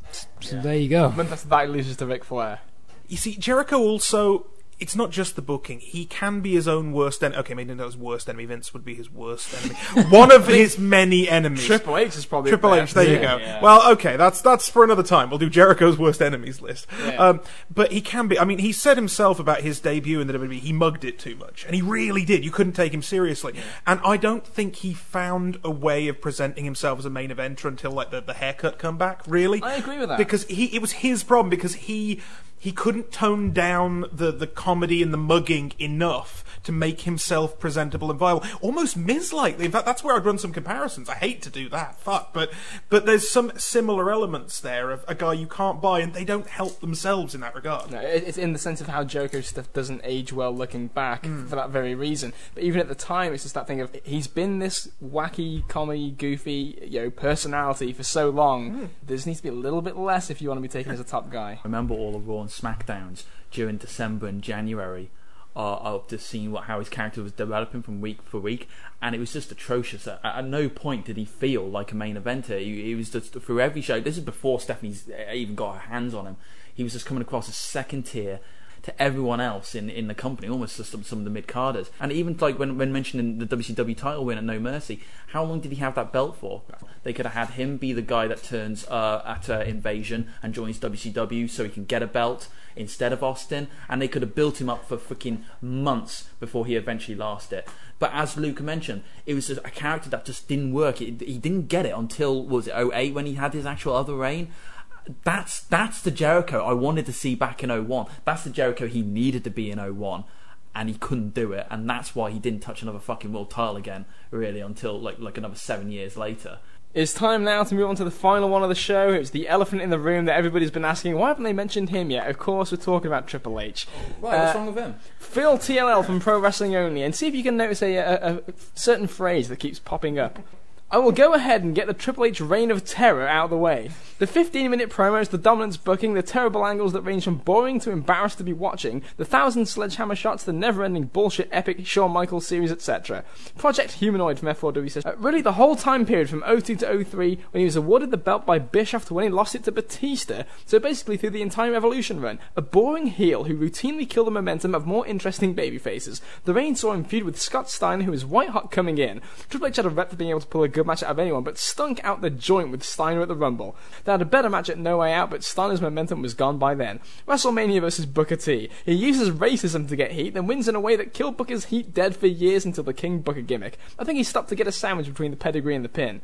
So there you go. Month after that, he loses to Ric Flair. You see, Jericho also... It's not just the booking. He can be his own worst enemy. Okay, maybe not his worst enemy. Vince would be his worst enemy. One of his many enemies. Triple H is probably Triple H. There you go. Yeah. Well, okay, that's for another time. We'll do Jericho's worst enemies list. Yeah. But he can be. I mean, he said himself about his debut in the WWE, he mugged it too much, and he really did. You couldn't take him seriously. Yeah. And I don't think he found a way of presenting himself as a main eventer until like the haircut comeback. Really, I agree with that because it was his problem because he couldn't tone down the comedy and the mugging enough to make himself presentable and viable. Almost Miz-like. In fact, that's where I'd run some comparisons. I hate to do that, but there's some similar elements there of a guy you can't buy, and they don't help themselves in that regard. No, it's in the sense of how Jericho stuff doesn't age well looking back for that very reason. But even at the time, it's just that thing of he's been this wacky, comedy, goofy, personality for so long. There just needs to be a little bit less if you want to be taken as a top guy. I remember all the Raw and SmackDowns during December and January of just seeing how his character was developing from week for week, and it was just atrocious. At no point did he feel like a main eventer. He was just through every show. This is before Stephanie's even got her hands on him. He was just coming across as second tier to everyone else in the company, almost to some of the mid-carders. And even like when mentioning the WCW title win at No Mercy, how long did he have that belt for? They could have had him be the guy that turns at Invasion and joins WCW so he can get a belt instead of Austin, and they could have built him up for freaking months before he eventually lost it. But as Luke mentioned, it was just a character that just didn't work. He didn't get it until, what was it, 2008 when he had his actual other reign? That's the Jericho I wanted to see back in 2001. That's the Jericho he needed to be in 2001, and he couldn't do it, and that's why he didn't touch another fucking world title again, really, until like another 7 years later. It's time now to move on to the final one of the show. It's the elephant in the room that everybody's been asking, why haven't they mentioned him yet? Of course, we're talking about Triple H. Right, what's wrong with him? Phil TLL from Pro Wrestling Only, and see if you can notice a certain phrase that keeps popping up. I will go ahead and get the Triple H reign of terror out of the way. The 15-minute promos, the dominance booking, the terrible angles that range from boring to embarrassed to be watching, the 1,000 sledgehammer shots, the never-ending bullshit epic Shawn Michaels series, etc. Project Humanoid from F4W says, really the whole time period from 02 to 03 when he was awarded the belt by Bischoff to when he lost it to Batista, so basically through the entire Evolution run, a boring heel who routinely killed the momentum of more interesting babyfaces. The reign saw him feud with Scott Steiner, who was white hot coming in. Triple H had a rep for being able to pull a good match out of anyone, but stunk out the joint with Steiner at the Rumble. They had a better match at No Way Out, but Steiner's momentum was gone by then. WrestleMania vs Booker T. He uses racism to get heat, then wins in a way that killed Booker's heat dead for years until the King Booker gimmick. I think he stopped to get a sandwich between the pedigree and the pin.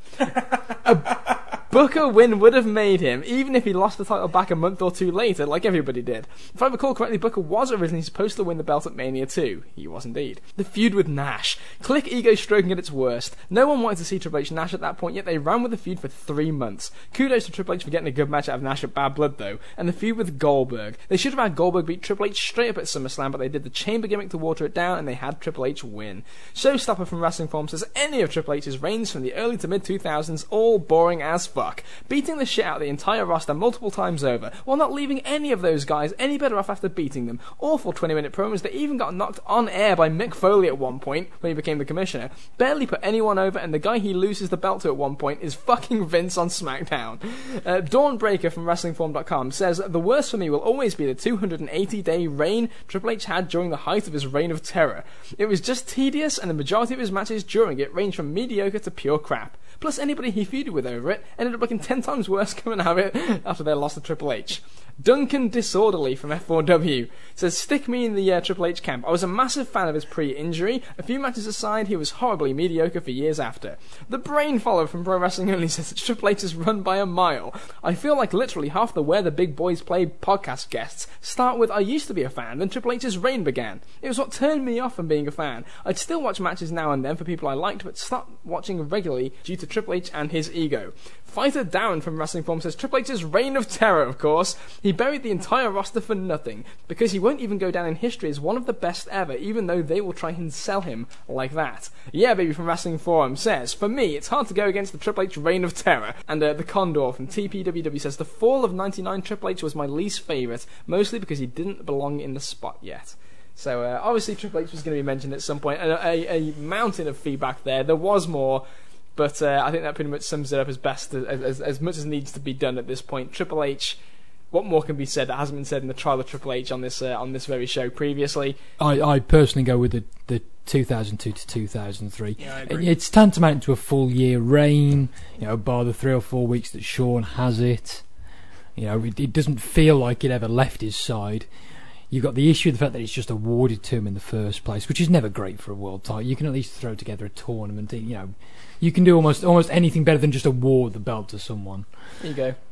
A Booker win would have made him, even if he lost the title back a month or two later, like everybody did. If I recall correctly, Booker was originally supposed to win the belt at Mania 2. He was indeed. The feud with Nash. Click ego stroking at its worst. No one wanted to see Triple H Nash at that point, yet they ran with the feud for 3 months. Kudos to Triple H for getting a good match out of Nash at Bad Blood, though. And the feud with Goldberg. They should have had Goldberg beat Triple H straight up at SummerSlam, but they did the chamber gimmick to water it down, and they had Triple H win. Showstopper from Wrestling Form says any of Triple H's reigns from the early to mid 2000s all boring as fuck. Beating the shit out of the entire roster multiple times over, while not leaving any of those guys any better off after beating them. Awful 20-minute promos that even got knocked on air by Mick Foley at one point when he became the commissioner. Barely put anyone over, and the guy he loses the belt to at one point is fucking Vince on SmackDown. Dawnbreaker from WrestlingForm.com says, the worst for me will always be the 280-day reign Triple H had during the height of his reign of terror. It was just tedious, and the majority of his matches during it ranged from mediocre to pure crap. Plus, anybody he feuded with over it ended up looking 10 times worse coming out of it after their loss to Triple H. Duncan Disorderly from F4W says, stick me in the Triple H camp. I was a massive fan of his pre-injury. A few matches aside, he was horribly mediocre for years after. The Brain Follower from Pro Wrestling Only says that Triple H is run by a mile. I feel like literally half the Where the Big Boys Play podcast guests start with I used to be a fan, then Triple H's reign began. It was what turned me off from being a fan. I'd still watch matches now and then for people I liked, but stopped watching regularly due to Triple H and his ego. Fighter Darren from Wrestling Form says Triple H's reign of terror, of course. He buried the entire roster for nothing, because he won't even go down in history as one of the best ever, even though they will try and sell him like that. Yeah, Baby from Wrestling Forum says, for me, it's hard to go against the Triple H reign of terror. And the Condor from TPWW says, the fall of 99 Triple H was my least favourite, mostly because he didn't belong in the spot yet. So obviously Triple H was going to be mentioned at some point, and a mountain of feedback there. There was more, but I think that pretty much sums it up as best as much as needs to be done at this point. Triple H, what more can be said that hasn't been said in the trial of Triple H on this very show previously? I personally go with the 2002 to 2003. Yeah, I agree. It's tantamount to a full year reign, bar the 3 or 4 weeks that Shawn has it. It doesn't feel like it ever left his side. You've got the issue of the fact that it's just awarded to him in the first place, which is never great for a world title. You can at least throw together a tournament. You can do almost anything better than just award the belt to someone. There you go.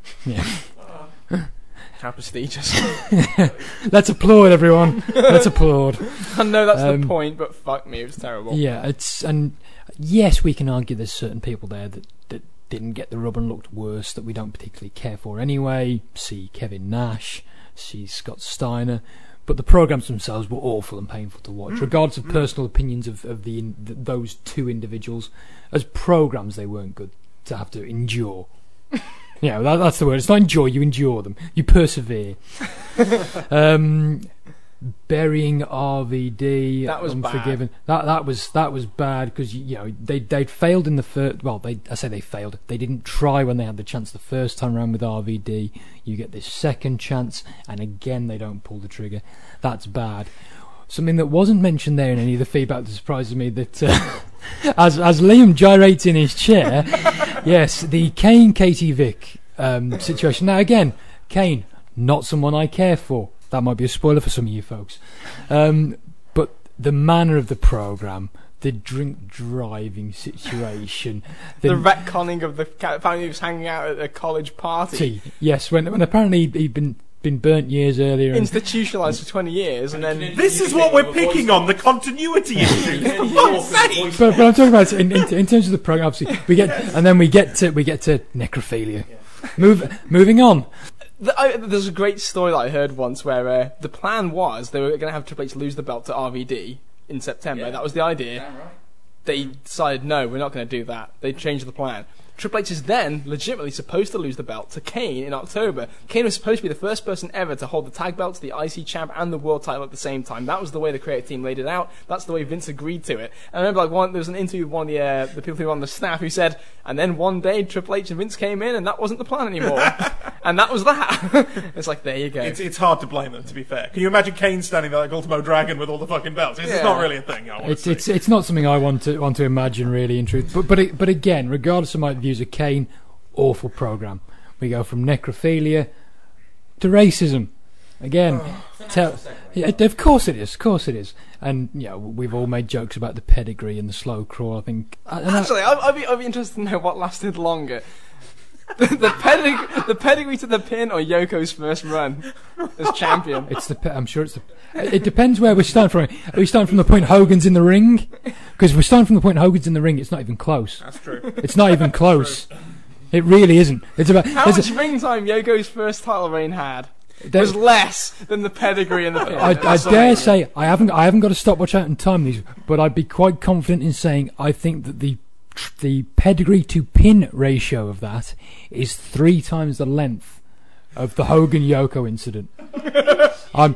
Yeah. How prestigious. Let's applaud, everyone. Let's applaud. I know that's the point, but fuck me, it was terrible. Yeah, and yes, we can argue there's certain people there that didn't get the rub and looked worse that we don't particularly care for anyway. See Kevin Nash, see Scott Steiner. But the programs themselves were awful and painful to watch, regardless of personal opinions of those two individuals. As programs, they weren't good to have to endure. That's the word. It's not enjoy, you endure them. You persevere. Burying RVD, that was Unforgiven. Bad. That was bad because they'd failed in the first. Well, I say they failed. They didn't try when they had the chance the first time around with RVD. You get this second chance, and again they don't pull the trigger. That's bad. Something that wasn't mentioned there in any of the feedback that surprises me that as Liam gyrates in his chair, yes, the Kane Katie Vick situation. Now again, Kane, not someone I care for. That might be a spoiler for some of you folks. But the manner of the programme, the drink driving situation, the retconning of the apparently he was hanging out at a college party. Yes, when apparently he'd been burnt years earlier, institutionalised for 20 years, and then this is what we're picking on, the continuity issue. For fuck's sake! But I'm talking about in terms of the programme. Obviously, we get to necrophilia. Moving on. There's a great story that I heard once where the plan was they were going to have Triple H lose the belt to RVD in September. Yeah. That was the idea. Damn right. They decided, no, we're not going to do that. They changed the plan. Triple H is then legitimately supposed to lose the belt to Kane in October. Kane was supposed to be the first person ever to hold the tag belts, the IC champ, and the world title at the same time. That was the way the creative team laid it out. That's the way Vince agreed to it. And I remember there was an interview with one of the people who were on the staff who said, and then one day Triple H and Vince came in and that wasn't the plan anymore. And that was that. It's like, there you go. It's hard to blame them, to be fair. Can you imagine Kane standing there like Ultimo Dragon with all the fucking belts? It's not really a thing. It's not something I want to imagine, really, in truth. But again, regardless of my views of Kane, awful program. We go from necrophilia to racism. Again, of course it is. And we've all made jokes about the pedigree and the slow crawl. I think. Actually, I'd be interested to know what lasted longer. The pedigree to the pin or Yoko's first run as champion. I'm sure it's the. It depends where we start from. Are we starting from the point Hogan's in the ring? Because if we're starting from the point Hogan's in the ring, it's not even close. That's true. It's not even close. It really isn't. It's about how much ring time Yoko's first title reign had. Was less than the pedigree and the pin. I dare say I haven't got a stopwatch out in time these, but I'd be quite confident in saying I think that the pedigree to pin ratio of that is 3 times the length of the Hogan Yoko incident. I'm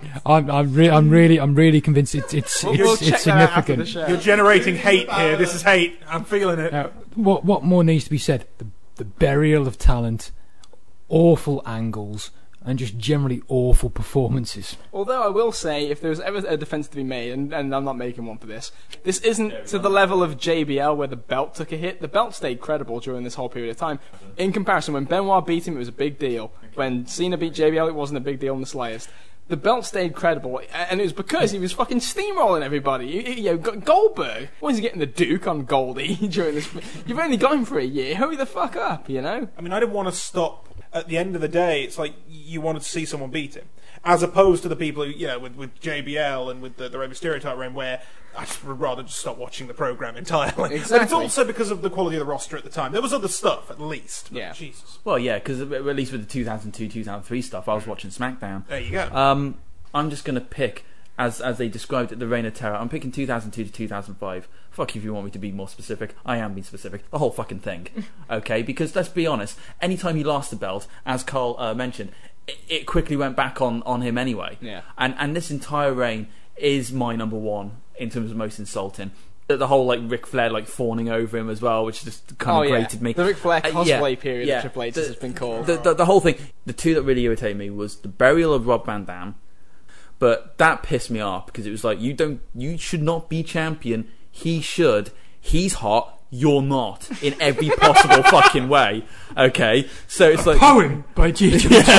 really convinced it's significant. You're generating hate here. This is hate. I'm feeling it. What more needs to be said? The burial of talent, awful angles, and just generally awful performances. Although I will say, if there was ever a defence to be made, and I'm not making one for this isn't to the level of JBL where the belt took a hit. The belt stayed credible during this whole period of time. In comparison, when Benoit beat him, it was a big deal. When Cena beat JBL, it wasn't a big deal in the slightest. The belt stayed credible, and it was because he was fucking steamrolling everybody. Goldberg, why is he getting the Duke on Goldie during this? You've only got him for a year. Hurry the fuck up, I mean, I didn't want to stop. At the end of the day, it's like you wanted to see someone beat him, as opposed to the people who, with JBL and with the Rey Mysterio type reign, where I would rather just stop watching the program entirely. Exactly. But it's also because of the quality of the roster at the time. There was other stuff, at least. Yeah. Jesus. Well, yeah, because at least with the 2002, 2003 stuff, I was watching SmackDown. There you go. I'm just going to pick, as they described it, the Reign of Terror. I'm picking 2002 to 2005. Fuck you if you want me to be more specific. I am being specific. The whole fucking thing. Okay? Because let's be honest, anytime he lost the belt, as Carl mentioned, it quickly went back on him anyway. Yeah. And this entire reign is my number one in terms of most insulting. The whole Ric Flair fawning over him as well, which just kind of grated me. The Ric Flair cosplay period of Triple H has been called. The whole thing. The two that really irritated me was the burial of Rob Van Dam. But that pissed me off because it was like, you should not be champion. He should. He's hot. You're not. In every possible fucking way. Okay? So it's like... Poem by G.G. Yeah.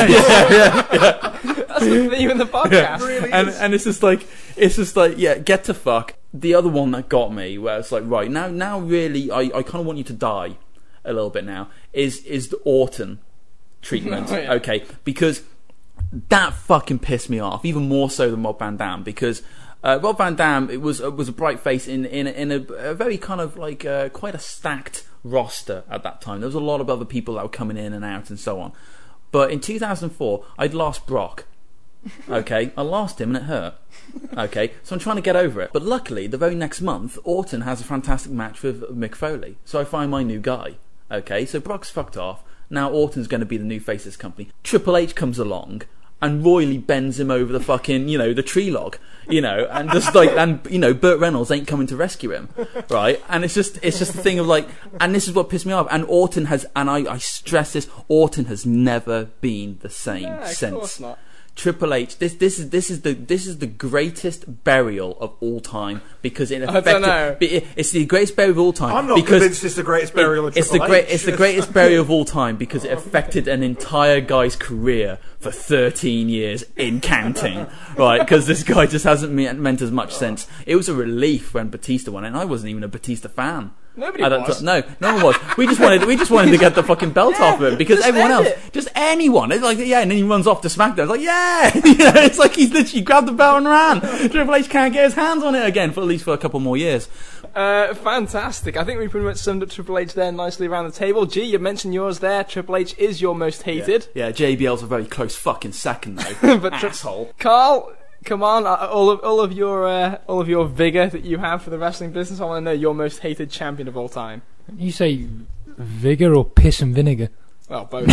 That's the theme of the podcast. Really and it's just like, get to fuck. The other one that got me, where it's like, right, now really, I kind of want you to die a little bit now, is the Orton treatment. Okay? Because... that fucking pissed me off, even more so than Rob Van Dam, because Rob Van Dam was a bright face in a very kind of quite a stacked roster at that time. There was a lot of other people that were coming in and out and so on. But in 2004, I'd lost Brock. Okay, I lost him and it hurt. Okay, so I'm trying to get over it. But luckily, the very next month, Orton has a fantastic match with Mick Foley. So I find my new guy. Okay, so Brock's fucked off. Now Orton's going to be the new face of this company. Triple H comes along and royally bends him over the fucking, the tree log, and just Burt Reynolds ain't coming to rescue him, right? And it's just the thing of and this is what pissed me off. And Orton has, and I stress this, Orton has never been the same since. Of course not. Triple H, this is the greatest burial of all time because it affected. I don't know. It's the greatest burial of all time. I'm not convinced it's the greatest burial of Triple H. It's the greatest burial of all time because it affected an entire guy's career for 13 years in counting, right? Because this guy just hasn't meant as much sense. It was a relief when Batista won, and I wasn't even a Batista fan. Nobody was. No one was. We just wanted to get the fucking belt off of him because everyone else, just anyone, it's like, and then he runs off to SmackDown. It's like, it's like he's literally grabbed the belt and ran. Triple H can't get his hands on it again for at least a couple more years. Fantastic. I think we pretty much summed up Triple H there nicely around the table. G, you mentioned yours there. Triple H is your most hated. Yeah, JBL's a very close fucking second though. But asshole. Carl, come on, all of your vigor that you have for the wrestling business. I want to know your most hated champion of all time. You say vigor or piss and vinegar? Well, both.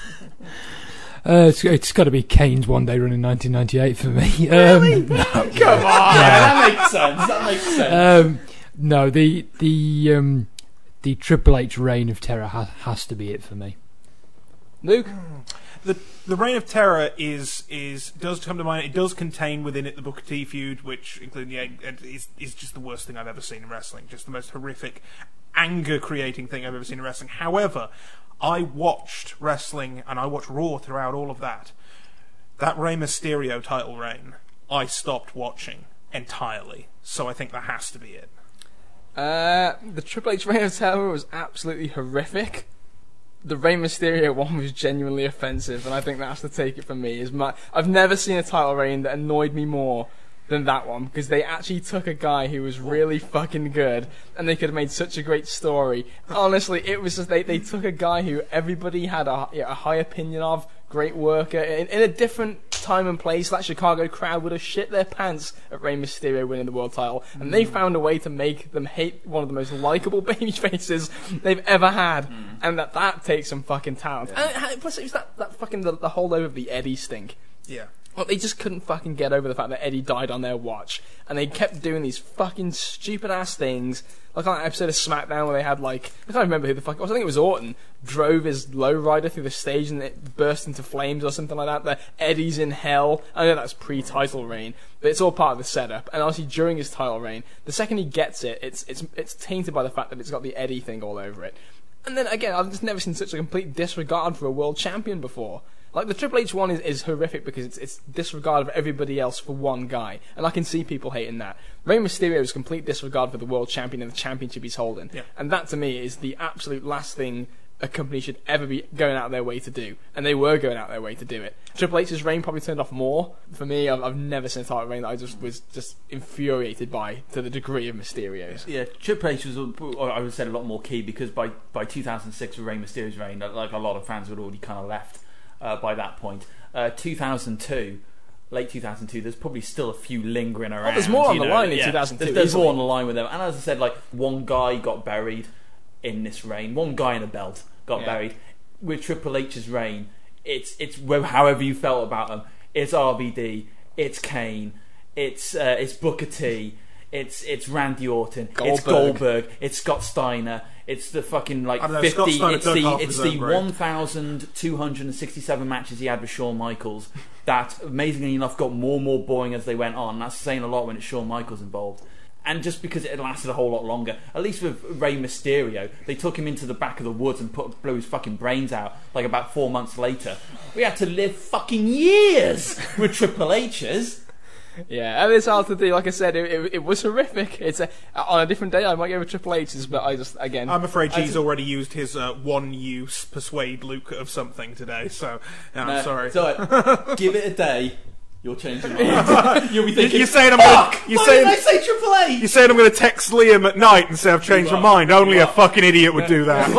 It's got to be Kane's one day run in 1998 for me. Really? No. Come on, That makes sense. No, the Triple H reign of terror has to be it for me. Luke? The Reign of Terror does come to mind. It does contain within it the Booker T feud, which is just the worst thing I've ever seen in wrestling. Just the most horrific, anger-creating thing I've ever seen in wrestling. However, I watched wrestling and I watched Raw throughout all of that. That Rey Mysterio title reign, I stopped watching entirely. So I think that has to be it. The Triple H Reign of Terror was absolutely horrific. The Rey Mysterio one was genuinely offensive, and I think that has to take it from me. I've never seen a title reign that annoyed me more than that one, because they actually took a guy who was really fucking good, and they could have made such a great story. Honestly, it was just, they took a guy who everybody had a high opinion of, great worker, in a different time and place. That Chicago crowd would have shit their pants at Rey Mysterio winning the world title, and they found a way to make them hate one of the most likable baby faces they've ever had, and that takes some fucking talent. And plus, it was that fucking the holdover of the Eddie stink. Yeah. Well, they just couldn't fucking get over the fact that Eddie died on their watch, and they kept doing these fucking stupid ass things. Like on that episode of SmackDown where they had I can't remember who the fuck it was. I think it was Orton drove his lowrider through the stage and it burst into flames or something like that. The Eddie's in hell. I know that's pre-title reign, but it's all part of the setup. And obviously during his title reign, the second he gets it, it's tainted by the fact that it's got the Eddie thing all over it. And then again, I've just never seen such a complete disregard for a world champion before. Like, the Triple H one is horrific because it's disregard of everybody else for one guy. And I can see people hating that. Rey Mysterio is complete disregard for the world champion and the championship he's holding. Yeah. And that, to me, is the absolute last thing a company should ever be going out of their way to do. And they were going out of their way to do it. Triple H's reign probably turned off more. For me, I've never seen a title reign that I was just infuriated by, to the degree of Mysterio's. Yeah, Triple H was, I would say, a lot more key because by 2006 with Rey Mysterio's reign, like a lot of fans had already kind of left. By that point, 2002, late 2002, there's probably still a few lingering around. Oh, there's more on the line in 2002. There's more on the line with them, and as I said, one guy got buried in this reign. One guy in a belt got buried. With Triple H's reign, it's however you felt about them. It's RVD, it's Kane, it's Booker T, it's Randy Orton, it's Goldberg, it's Scott Steiner. It's the fucking 50. It's the 1,267 matches he had with Shawn Michaels that, amazingly enough, got more and more boring as they went on. That's saying a lot when it's Shawn Michaels involved. And just because it lasted a whole lot longer, at least with Rey Mysterio, they took him into the back of the woods and blew his fucking brains out. About 4 months later, we had to live fucking years with Triple H's. Yeah, and it's hard to do. Like I said, it was horrific. On a different day, I might go with Triple H's, but I'm afraid G's already used his one-use persuade Luke of something today, so I'm sorry. So give it a day, you'll change your mind. You'll be thinking, you're saying why did I say Triple H? You're saying I'm going to text Liam at night and say I've changed my mind. Only a fucking idiot would do that.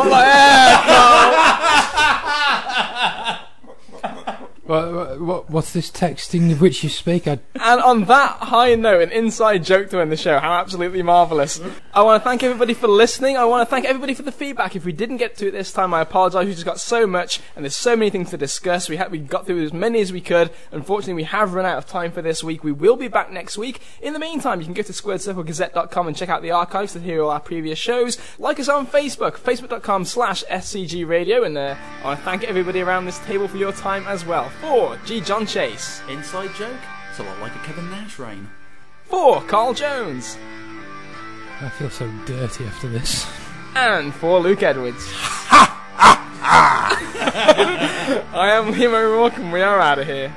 What's this texting of which you speak? And on that high note, an inside joke to end the show. How absolutely marvellous. I want to thank everybody for listening. I want to thank everybody for the feedback. If we didn't get to it this time, I apologise. We just got so much, and there's so many things to discuss. We got through as many as we could. Unfortunately, we have run out of time for this week. We will be back next week. In the meantime, you can go to squaredcirclegazette.com and check out the archives to hear all our previous shows. Like us on Facebook, facebook.com/SCG Radio, and I want to thank everybody around this table for your time as well. For G. John Chase. Inside joke? It's a lot like a Kevin Nash reign. For Carl Jones. I feel so dirty after this. And for Luke Edwards. I am Liam O'Rourke, and we are out of here.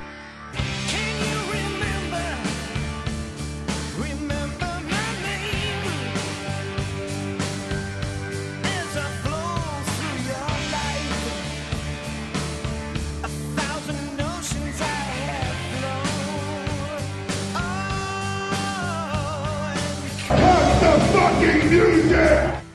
Fucking music!